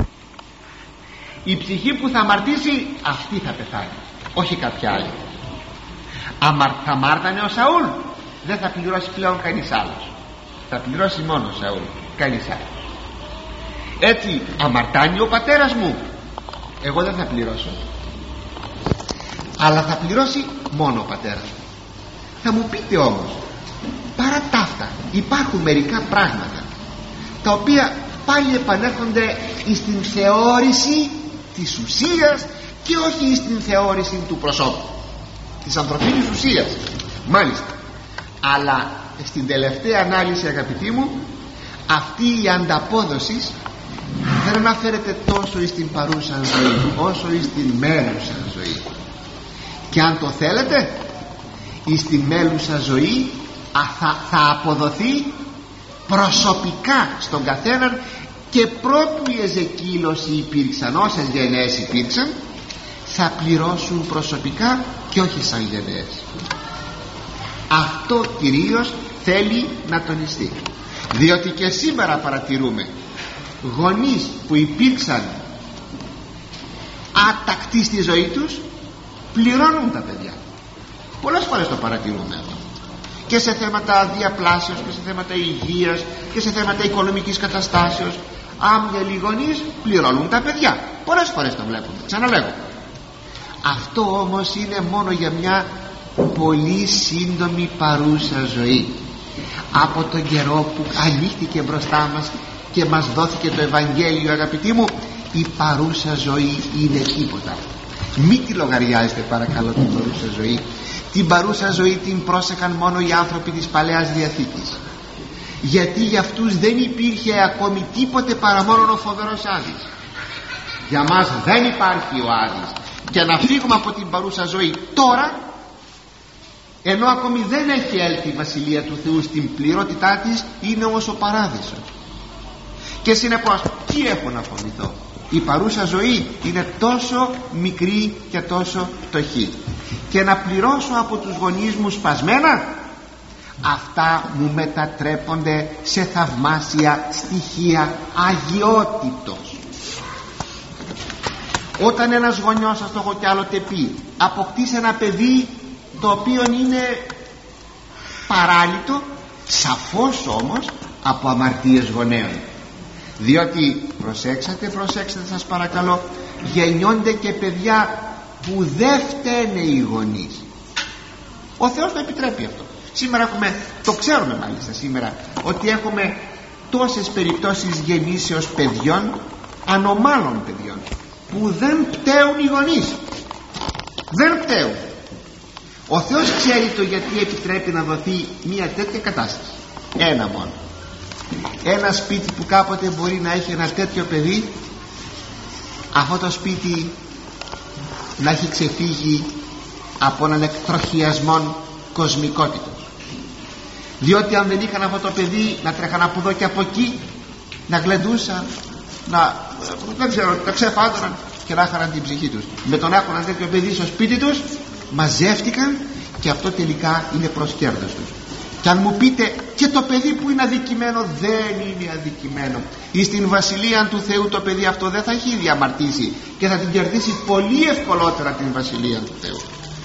Η ψυχή που θα αμαρτήσει, αυτή θα πεθάνει, όχι κάποια άλλη. Θα αμάρτανε ο Σαούλ, δεν θα πληρώσει πλέον κανείς άλλος, θα πληρώσει μόνο ο Σαούλ, κανείς άλλος. Έτσι αμαρτάνει ο πατέρας μου, εγώ δεν θα πληρώσω, αλλά θα πληρώσει μόνο ο πατέρας μου. Θα μου πείτε όμως, παρά τα αυτά υπάρχουν μερικά πράγματα τα οποία πάλι επανέρχονται στην θεώρηση της ουσίας και όχι στην θεώρηση του προσώπου, της ανθρωπίνης ουσίας μάλιστα. Αλλά στην τελευταία ανάλυση, αγαπητοί μου, αυτή η ανταπόδοση δεν αναφέρεται τόσο στην παρούσα ζωή όσο στην μέλουσα ζωή. Και αν το θέλετε, στην μέλουσα ζωή θα αποδοθεί προσωπικά στον καθέναν, και πρώτου οι Εζεκίλ όσοι υπήρξαν, όσες γενναίες υπήρξαν, θα πληρώσουν προσωπικά και όχι σαν γενναίες. Αυτό κυρίως θέλει να τονιστεί, διότι και σήμερα παρατηρούμε γονείς που υπήρξαν άτακτοι στη ζωή τους πληρώνουν τα παιδιά. Πολλές φορές το παρατηρούμε αυτό, και σε θέματα διαπλάσεως και σε θέματα υγείας και σε θέματα οικονομικής καταστάσεως. Άμυαλοι γονείς πληρώνουν τα παιδιά, πολλές φορές το βλέπουμε, ξαναλέγω. Αυτό όμως είναι μόνο για μια πολύ σύντομη παρούσα ζωή. Από τον καιρό που ανοίχτηκε μπροστά μας και μας δόθηκε το Ευαγγέλιο, αγαπητοί μου, η παρούσα ζωή είναι τίποτα. Μην τη λογαριάζετε παρακαλώ την παρούσα ζωή. Την παρούσα ζωή την πρόσεχαν μόνο οι άνθρωποι της Παλαιάς Διαθήκης, γιατί για αυτούς δεν υπήρχε ακόμη τίποτε παρά μόνο ο φοβερός Άδης. Για μας δεν υπάρχει ο Άδης, και να φύγουμε από την παρούσα ζωή τώρα ενώ ακόμη δεν έχει έλθει η Βασιλεία του Θεού στην πληρότητά της, είναι όμως ο παράδεισος. Και συνεπώς τι έχω να φοβηθώ? Η παρούσα ζωή είναι τόσο μικρή και τόσο φτωχή, και να πληρώσω από τους γονείς μου σπασμένα, αυτά μου μετατρέπονται σε θαυμάσια στοιχεία αγιότητος. Όταν ένας γονιός, σας το έχω κι άλλοτε πει, αποκτήσει ένα παιδί το οποίο είναι παράλυτο, σαφώς όμως από αμαρτίες γονέων, διότι προσέξτε σας παρακαλώ, γεννιόνται και παιδιά που δεν φταίνε οι γονείς. Ο Θεός το επιτρέπει αυτό. Σήμερα έχουμε, το ξέρουμε μάλιστα σήμερα, ότι έχουμε τόσες περιπτώσεις γεννήσεως παιδιών, ανομάλων παιδιών, που δεν πταίουν οι γονείς. Δεν πταίουν. Ο Θεός ξέρει το γιατί επιτρέπει να δοθεί μια τέτοια κατάσταση. Ένα μόνο. Ένα σπίτι που κάποτε μπορεί να έχει ένα τέτοιο παιδί, αυτό το σπίτι να έχει ξεφύγει από έναν εκτροχιασμό κοσμικότητος. Διότι αν δεν είχαν αυτό το παιδί, να τρέχαν από εδώ και από εκεί, να γλεντούσαν, δεν ξέρω, να ξεφάντωναν και να είχαν την ψυχή τους. Με τον έχουν ένα τέτοιο παιδί στο σπίτι τους, μαζεύτηκαν, και αυτό τελικά είναι προς κέρδος τους. Και αν μου πείτε, και το παιδί που είναι αδικημένο, δεν είναι αδικημένο. Εις την Βασιλεία του Θεού το παιδί αυτό δεν θα έχει διαμαρτήσει και θα την κερδίσει πολύ ευκολότερα την Βασιλεία του Θεού.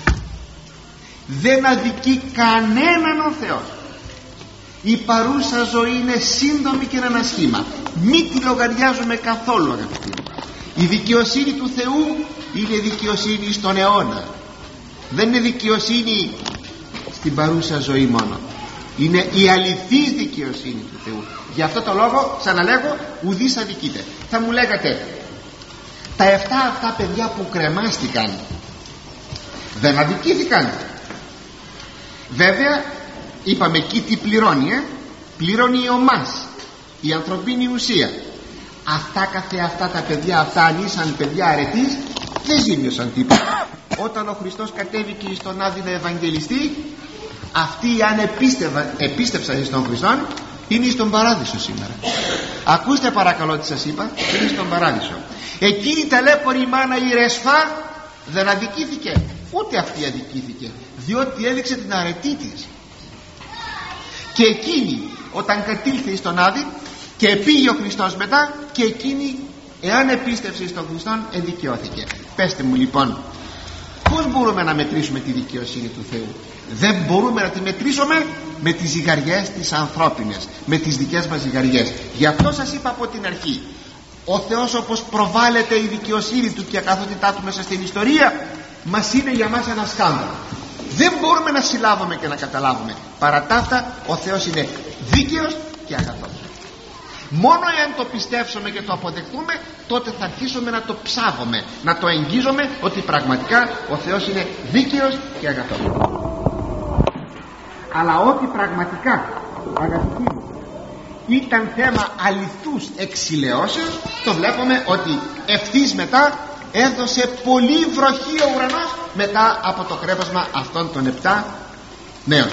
Δεν αδικεί κανέναν ο Θεός. Η παρούσα ζωή είναι σύντομη και ένα σχήμα. Μη τη λογαριάζουμε καθόλου, αγαπητοί. Η δικαιοσύνη του Θεού είναι δικαιοσύνη στον αιώνα. Δεν είναι δικαιοσύνη στην παρούσα ζωή μόνο. Είναι η αληθής δικαιοσύνη του Θεού. Γι' αυτό το λόγο, ξαναλέγω, ουδής αδικείται. Θα μου λέγατε, τα 7 αυτά παιδιά που κρεμάστηκαν δεν αδικήθηκαν? Βέβαια, είπαμε εκεί τι πληρώνει, πληρώνει η ομάς, η ανθρωπίνη ουσία. Αυτά καθεαυτά τα παιδιά, αυτά αν ήσαν παιδιά αρετής, δεν ζήμιωσαν τίποτα. Όταν ο Χριστός κατέβηκε στον Άδη να ευαγγελιστεί, αυτοί αν επίστευσαν στον Χριστόν, είναι στον παράδεισο σήμερα. Ακούστε παρακαλώ τι σας είπα, είναι στον παράδεισο. Εκείνη η ταλέπορη μάνα η Ρεσφά δεν αδικήθηκε, ούτε αυτή αδικήθηκε, διότι έδειξε την αρετή της. Και εκείνη όταν κατήλθε στον Άδη και πήγε ο Χριστός μετά, και εκείνη εάν επίστευσε στον Χριστόν εδικαιώθηκε. Πέστε μου λοιπόν, πώς μπορούμε να μετρήσουμε τη δικαιοσύνη του Θεού? Δεν μπορούμε να τη μετρήσουμε με τις ζυγαριές τις ανθρώπινες, με τις δικές μας ζυγαριές. Γι' αυτό σας είπα από την αρχή, ο Θεός όπως προβάλλεται η δικαιοσύνη του και η ακαθότητά του μέσα στην ιστορία, μας είναι για μας ένα σκάνδαλο. Δεν μπορούμε να συλλάβουμε και να καταλάβουμε. Παρά τα αυτά ο Θεός είναι δίκαιος και αγαθός. Μόνο εάν το πιστέψουμε και το αποδεχτούμε, τότε θα αρχίσουμε να το ψάβουμε, να το εγγίζουμε ότι πραγματικά ο Θεός είναι δίκαιος και αγαθός. Αλλά ότι πραγματικά, αγαπητοί μου, ήταν θέμα αληθούς εξηλαιώσεως, το βλέπουμε ότι ευθύς μετά έδωσε πολύ βροχή ο ουρανός μετά από το κρέβασμα αυτών των 7 νέων.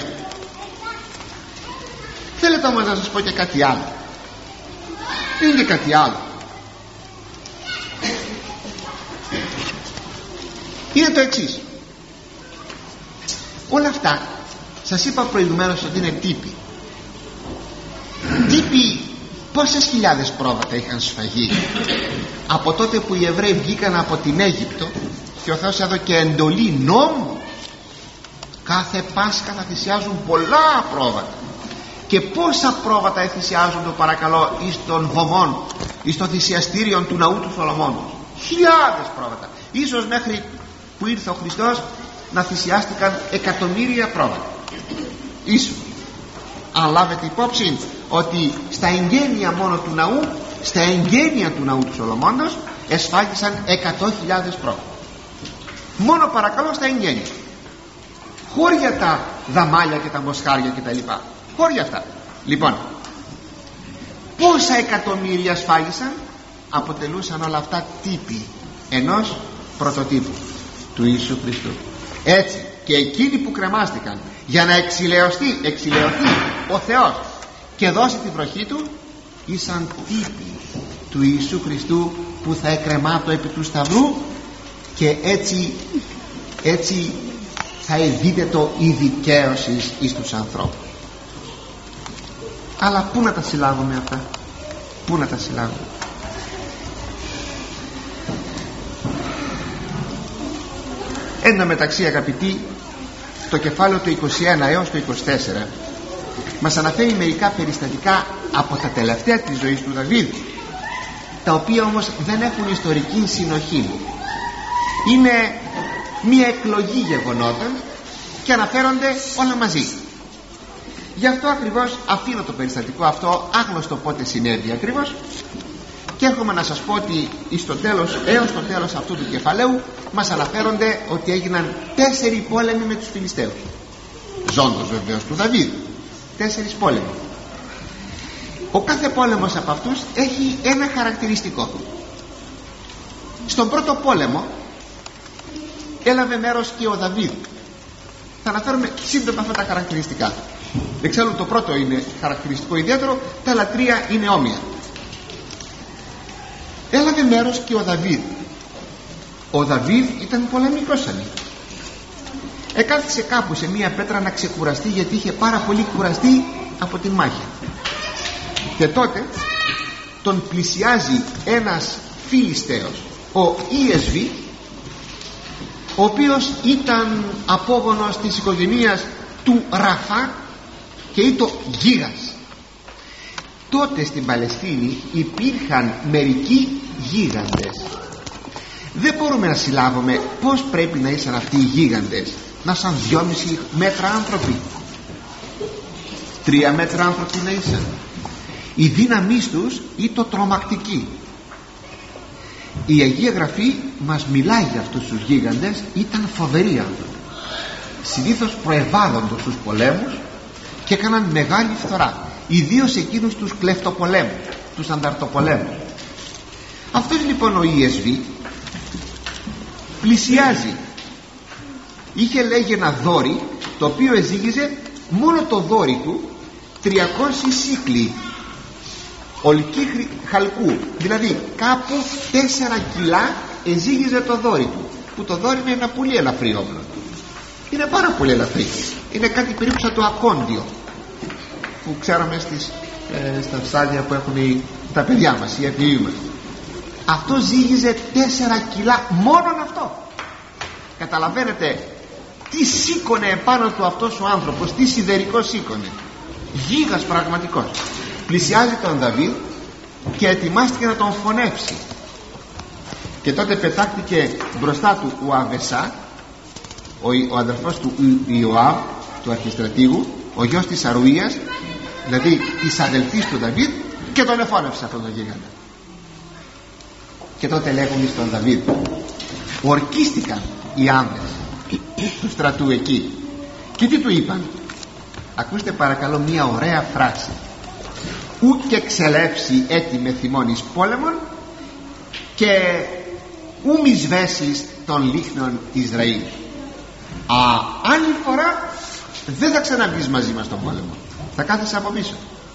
Θέλετε όμως να σας πω και κάτι άλλο. Είναι και κάτι άλλο. Είναι το εξής. Όλα αυτά σας είπα προηγουμένως ότι είναι τύποι. Τύποι, πόσες χιλιάδες πρόβατα είχαν σφαγεί από τότε που οι Εβραίοι βγήκαν από την Αίγυπτο και ο Θεός έδωκε εντολή νόμου, κάθε Πάσχα θα θυσιάζουν πολλά πρόβατα. Και πόσα πρόβατα θυσιάζουν, το παρακαλώ, εις των βωμών, εις των θυσιαστήριων του ναού του Σολομώντος? Χιλιάδες πρόβατα. Ίσως μέχρι που ήρθε ο Χριστός να θυσιάστηκαν εκατομμύρια πρόβατα. Ίσως, αν λάβετε υπόψη ότι στα εγγένεια μόνο του ναού, στα εγγένεια του ναού του Σολομώντος εσφάγισαν 100.000 πρόβατα. Μόνο παρακαλώ στα εγγένεια, χώρια τα δαμάλια και τα μοσχάρια και τα λοιπά, χώρια αυτά. Λοιπόν, πόσα εκατομμύρια σφάγισαν? Αποτελούσαν όλα αυτά τύποι ενός πρωτοτύπου του Ιησού Χριστού. Έτσι και εκείνοι που κρεμάστηκαν για να εξηλαιωθεί ο Θεός και δώσει τη βροχή του, ήσαν τύποι του Ιησού Χριστού που θα εκρεμάτω επί του σταυρού, και έτσι θα εδίδε το η δικαίωση εις τους ανθρώπους. Αλλά πού να τα συλλάβουμε αυτά, πού να τα συλλάβουμε? Εν τω μεταξύ, αγαπητοί, το κεφάλαιο του 21 έως το 24 μας αναφέρει μερικά περιστατικά από τα τελευταία της ζωής του Δαβίδ, τα οποία όμως δεν έχουν ιστορική συνοχή. Είναι μια εκλογή γεγονότων και αναφέρονται όλα μαζί. Γι' αυτό ακριβώς αφήνω το περιστατικό αυτό άγνωστο πότε συνέβη ακριβώς, και έρχομαι να σας πω ότι έως το τέλος αυτού του κεφαλαίου μας αναφέρονται ότι έγιναν 4 πόλεμοι με τους Φιλιστέους, ζώντος βεβαίως του Δαβίδ. 4 πόλεμοι. Ο κάθε πόλεμος από αυτούς έχει ένα χαρακτηριστικό. Στον πρώτο πόλεμο έλαβε μέρος και ο Δαβίδ. Θα αναφέρουμε σύντομα αυτά τα χαρακτηριστικά. Εξάλλου το πρώτο είναι χαρακτηριστικό ιδιαίτερο, τα άλλα 3 είναι όμοια. Έλαβε μέρος και ο Δαβίδ. Ο Δαβίδ ήταν πολεμικός ανή. Εκάθισε κάπου σε μία πέτρα να ξεκουραστεί, γιατί είχε πάρα πολύ κουραστεί από την μάχη. Και τότε τον πλησιάζει ένας Φιλιστέος, ο Ιεσβή, ο οποίος ήταν απόγονος της οικογένειας του Ραφά και ήτο γίγας. Τότε στην Παλαιστίνη υπήρχαν μερικοί γίγαντες. Δεν μπορούμε να συλλάβουμε πως πρέπει να ήσαν αυτοί οι γίγαντες. Να σαν 2,5 μέτρα άνθρωποι, 3 μέτρα άνθρωποι να ήσαν. Η δύναμή τους ήτο τρομακτική. Η Αγία Γραφή μας μιλάει για αυτούς τους γίγαντες. Ήταν φοβεροί άνθρωποι. Συνήθως προεβάλλοντος στους πολέμους και έκαναν μεγάλη φθορά, ιδίως εκείνους τους κλεφτοπολέμους, τους ανταρτοπολέμους. Αυτός λοιπόν ο Ιεσβή πλησιάζει. Είχε, λέγει, ένα δόρυ το οποίο εζύγιζε μόνο το δόρυ του 300 σύκλοι ολική χαλκού, δηλαδή κάπου 4 κιλά εζύγιζε το δόρυ του, που το δόρυ είναι ένα πολύ ελαφρύ όπλο. Είναι πάρα πολύ ελαφρύ. Είναι κάτι περίπου σαν το ακόντιο που ξέραμε στα ψάρια που έχουν τα παιδιά μας, οι εφηβοί μας. Αυτό ζύγιζε 4 κιλά μόνον αυτό. Καταλαβαίνετε τι σήκωνε επάνω του αυτός ο άνθρωπος, τι σιδερικό σήκωνε. Γίγας πραγματικός. Πλησιάζει τον Δαβίδ και ετοιμάστηκε να τον φωνεύσει, και τότε πετάχτηκε μπροστά του ο Αβεσά, ο αδερφός του Ιωάβ, του αρχιστρατήγου, ο γιος της Αρουίας, δηλαδή της αδελφής του Δαβίδ, και τον εφώνευσε αυτόν τον γίγαντα. Και τότε λέγουν στον Δαβίδ, ορκίστηκαν οι άνδρες του στρατού εκεί, και τι του είπαν? Ακούστε παρακαλώ μια ωραία φράση: ου και ξελεύσει έτοιμε θυμώνεις πόλεμον, και ου μη σβέσεις των λίχνων Ισραήλ. Άλλη φορά δεν θα ξαναμπείς μαζί μας στον πόλεμο, θα κάθεσαι από πίσω.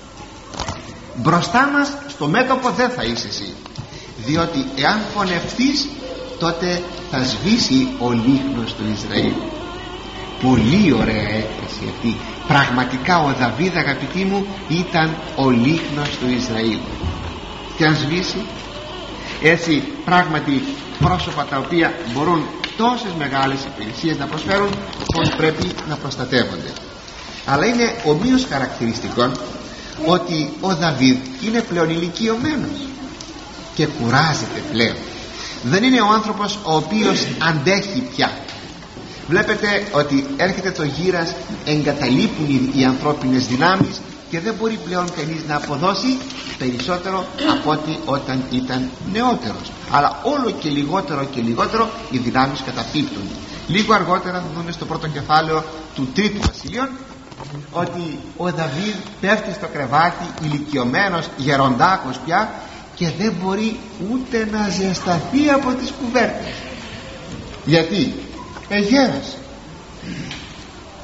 Μπροστά μας στο μέτωπο δεν θα είσαι εσύ, διότι εάν φωνευτείς τότε θα σβήσει ο λίχνος του Ισραήλ. Πολύ ωραία έκφραση αυτή. Πραγματικά ο Δαβίδ, αγαπητοί μου, ήταν ο λίχνος του Ισραήλ. Και αν σβήσει, έτσι πράγματι πρόσωπα τα οποία μπορούν τόσες μεγάλες υπηρεσίες να προσφέρουν, πως πρέπει να προστατεύονται. Αλλά είναι ομοίως χαρακτηριστικό ότι ο Δαβίδ είναι πλέον ηλικιωμένος και κουράζεται πλέον. Δεν είναι ο άνθρωπος ο οποίος αντέχει πια. Βλέπετε ότι έρχεται το γύρας, εγκαταλείπουν οι ανθρώπινες δυνάμεις και δεν μπορεί πλέον κανείς να αποδώσει περισσότερο από ό,τι όταν ήταν νεότερος. Αλλά όλο και λιγότερο οι δυνάμεις καταπίπτουν. Λίγο αργότερα θα δούμε στο πρώτο κεφάλαιο του τρίτου βασιλείων ότι ο Δαβίδ πέφτει στο κρεβάτι ηλικιωμένος, γεροντάκος πια, και δεν μπορεί ούτε να ζεσταθεί από τις κουβέρτες. Γιατί? Γέρασε.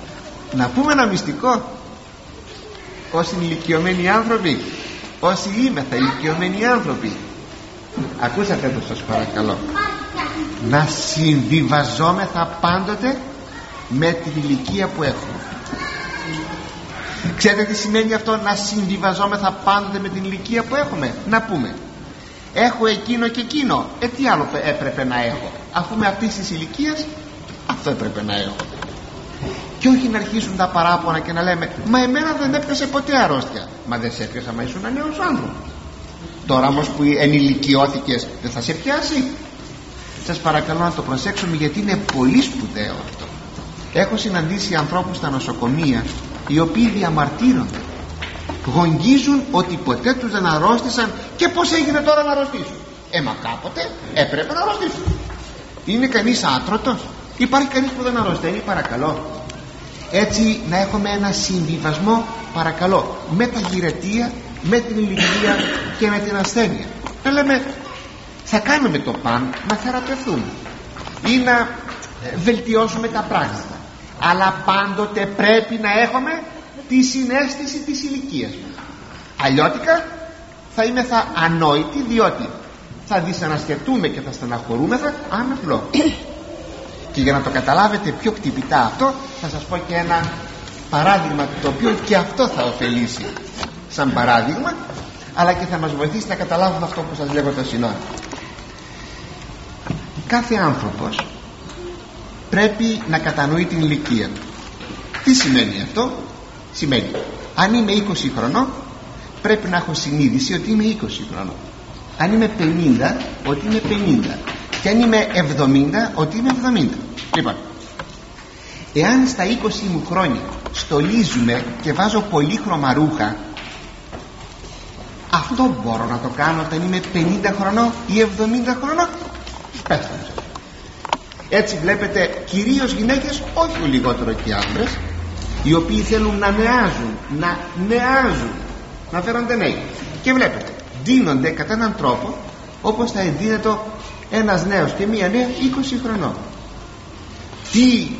Να πούμε ένα μυστικό. Όσοι ηλικιωμένοι άνθρωποι, όσοι είμεθα ηλικιωμένοι άνθρωποι, ακούσατε το, σας παρακαλώ, να συμβιβαζόμεθα πάντοτε με την ηλικία που έχουμε. Ξέρετε τι σημαίνει αυτό, να συμβιβαζόμεθα πάντοτε με την ηλικία που έχουμε? Να πούμε, έχω εκείνο και εκείνο, τι άλλο έπρεπε να έχω? Αφού με αυτής της ηλικίας, αυτό έπρεπε να έχω. Και όχι να αρχίσουν τα παράπονα και να λέμε, μα εμένα δεν έπιασε ποτέ αρρώστια. Μα δεν σε έπιασα, μα ήσουν νέος άνθρωπος. Τώρα όμως που ενηλικιώθηκες, δεν θα σε πιάσει? Σας παρακαλώ να το προσέξουμε, γιατί είναι πολύ σπουδαίο αυτό. Έχω συναντήσει ανθρώπους στα νοσοκομεία οι οποίοι διαμαρτύρονται, γογγίζουν ότι ποτέ τους δεν αρρώστησαν και πως έγινε τώρα να αρρωστήσουν. Μα κάποτε έπρεπε να αρρωστήσουν. Είναι κανείς άτρωτος? Υπάρχει κανείς που δεν αρρωσταίνει? Παρακαλώ. Έτσι να έχουμε ένα συμβιβασμό, παρακαλώ, με τα γυρετεία, με την ηλικία και με την ασθένεια. Να λέμε, θα κάνουμε το παν να θεραπευθούμε ή να βελτιώσουμε τα πράγματα, αλλά πάντοτε πρέπει να έχουμε τη συναίσθηση της ηλικίας μας. Αλλιώτικα θα ανόητοι, διότι θα δυσανασχετούμε και θα στεναχωρούμεθα αναπλό. Και για να το καταλάβετε πιο κτυπητά αυτό, θα σας πω και ένα παράδειγμα, το οποίο και αυτό θα ωφελήσει σαν παράδειγμα, αλλά και θα μας βοηθήσει να καταλάβουμε αυτό που σας λέγω τόση ώρα. Κάθε άνθρωπος πρέπει να κατανοεί την ηλικία του. Τι σημαίνει αυτό? Σημαίνει, αν είμαι 20 χρονών, πρέπει να έχω συνείδηση ότι είμαι 20 χρονών. Αν είμαι 50, ότι είμαι 50. Και αν είμαι 70, ότι είμαι 70. Λοιπόν, εάν στα 20 μου χρόνια στολίζουμε και βάζω πολύχρωμα ρούχα, αυτό μπορώ να το κάνω όταν είμαι 50 χρονών ή 70 χρονών? Πέστε μου. Έτσι βλέπετε, κυρίως γυναίκες, όχι λιγότερο και άντρες, οι οποίοι θέλουν να νεάζουν, να φέρονται νέοι. Και βλέπετε, ντύνονται κατά έναν τρόπο όπως θα εντύνεται ένας νέος και μία νέα 20 χρονών. Τι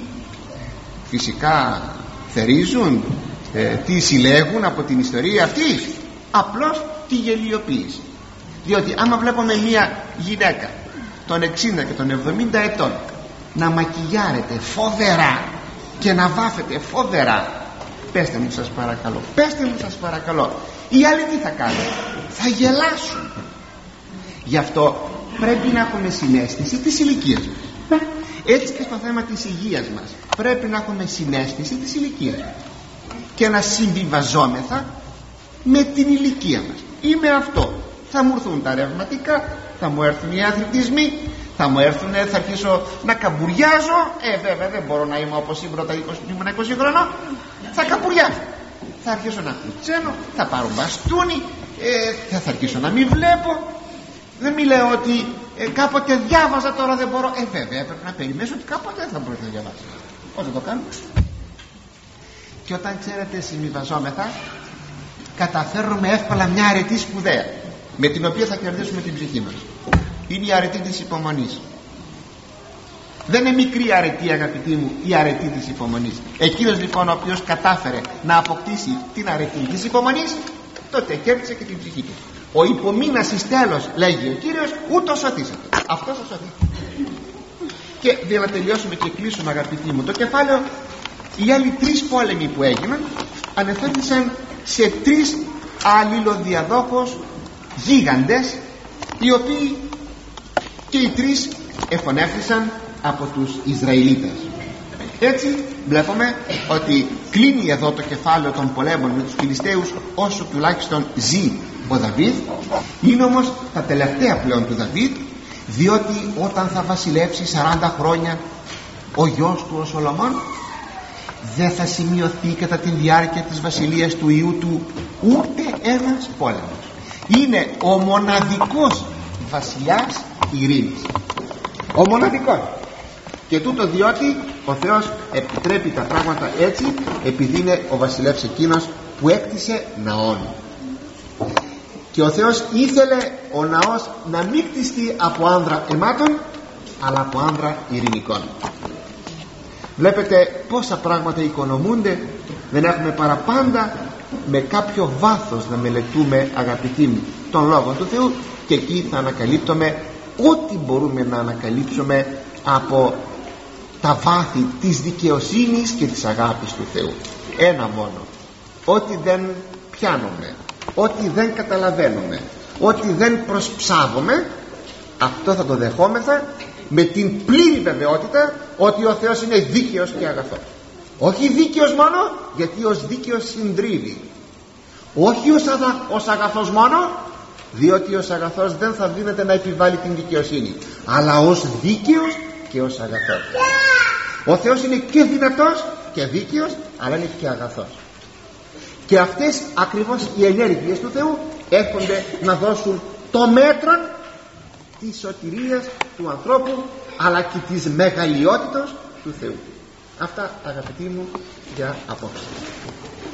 φυσικά θερίζουν, τι συλλέγουν από την ιστορία αυτή? Απλώς τη γελιοποίηση. Διότι άμα βλέπουμε μία γυναίκα των 60 και των 70 ετών να μακιγιάρεται φοβερά και να βάφεται φοβερά, πέστε μου σας παρακαλώ, πέστε μου σας παρακαλώ, οι άλλοι τι θα κάνουν? Θα γελάσουν. Γι' αυτό πρέπει να έχουμε συναίσθηση της ηλικίας μας. Έτσι και στο θέμα της υγείας μας πρέπει να έχουμε συναίσθηση της ηλικίας μας και να συμβιβαζόμεθα με την ηλικία μας. Είμαι αυτό, θα μου έρθουν τα ρευματικά, θα μου έρθουν οι αθλητισμοί, θα αρχίσω να καμπουριάζω. Βέβαια δεν μπορώ να είμαι όπως ήμουν τα 20 χρονών. Θα καμπουριάζω, θα αρχίσω να κουτσένω, θα πάρω μπαστούνι, θα αρχίσω να μην βλέπω. Δεν μιλάω ότι κάποτε διάβαζα, τώρα δεν μπορώ. Βέβαια έπρεπε να περιμένω ότι κάποτε δεν θα μπορούσα να διαβάσω. Πώς θα το κάνω? Και όταν ξέρετε συμβιβαζόμεθα, καταφέρνουμε εύκολα μια αρετή σπουδαία, με την οποία θα κερδίσουμε την ψυχή μας. Είναι η αρετή της υπομονής. Δεν είναι μικρή αρετή, αγαπητοί μου, η αρετή της υπομονής. Εκείνος λοιπόν ο οποίος κατάφερε να αποκτήσει την αρετή της υπομονής, τότε κέρδισε και την ψυχή του. Ο υπομείνας εις τέλος, λέγει ο Κύριος, ούτως σωθήσατε. αυτός θα σωθεί. Και για να τελειώσουμε και κλείσουμε, αγαπητοί μου, το κεφάλαιο, οι άλλοι τρεις πόλεμοι που έγιναν ανεφέρθησαν σε τρεις αλληλοδιαδόχους γίγαντες, οι οποίοι και οι τρεις εφωνεύθησαν από τους Ισραηλίτες. Έτσι βλέπουμε ότι κλείνει εδώ το κεφάλαιο των πολέμων με τους Φιλιστέους, όσο τουλάχιστον ζει ο Δαβίδ. Είναι όμως τα τελευταία πλέον του Δαβίδ, διότι όταν θα βασιλεύσει 40 χρόνια ο γιος του ο Σολομών, δεν θα σημειωθεί κατά τη διάρκεια της βασιλείας του ιού του ούτε ένας πόλεμος. Είναι ο μοναδικός βασιλιάς ειρήνης, ο μοναδικός. Και τούτο διότι ο Θεός επιτρέπει τα πράγματα έτσι, επειδή είναι ο βασιλεύς εκείνος που έκτισε ναόν. Και ο Θεός ήθελε ο ναός να μην κτιστεί από άνδρα αιμάτων, αλλά από άνδρα ειρηνικών. Βλέπετε πόσα πράγματα οικονομούνται. Δεν έχουμε παραπάντα με κάποιο βάθος να μελετούμε, αγαπητοί μου, τον Λόγο του Θεού, και εκεί θα ανακαλύπτουμε ό,τι μπορούμε να ανακαλύψουμε από τα βάθη της δικαιοσύνης και της αγάπης του Θεού. Ένα μόνο: ό,τι δεν πιάνουμε, ό,τι δεν καταλαβαίνουμε, ό,τι δεν προσψάβουμε, αυτό θα το δεχόμεθα με την πλήρη βεβαιότητα ότι ο Θεός είναι δίκαιος και αγαθός. Όχι δίκαιος μόνο, γιατί ως δίκαιος συντρίβει. Όχι ως αγαθός μόνο, διότι ως αγαθός δεν θα δίνεται να επιβάλλει την δικαιοσύνη, αλλά ως δίκαιος και ως αγαθός. Ο Θεός είναι και δυνατός και δίκαιος, αλλά είναι και αγαθός. Και αυτές ακριβώς οι ενέργειες του Θεού έρχονται να δώσουν το μέτρο της σωτηρίας του ανθρώπου, αλλά και της μεγαλειότητος του Θεού. Αυτά, αγαπητοί μου, για απόψε.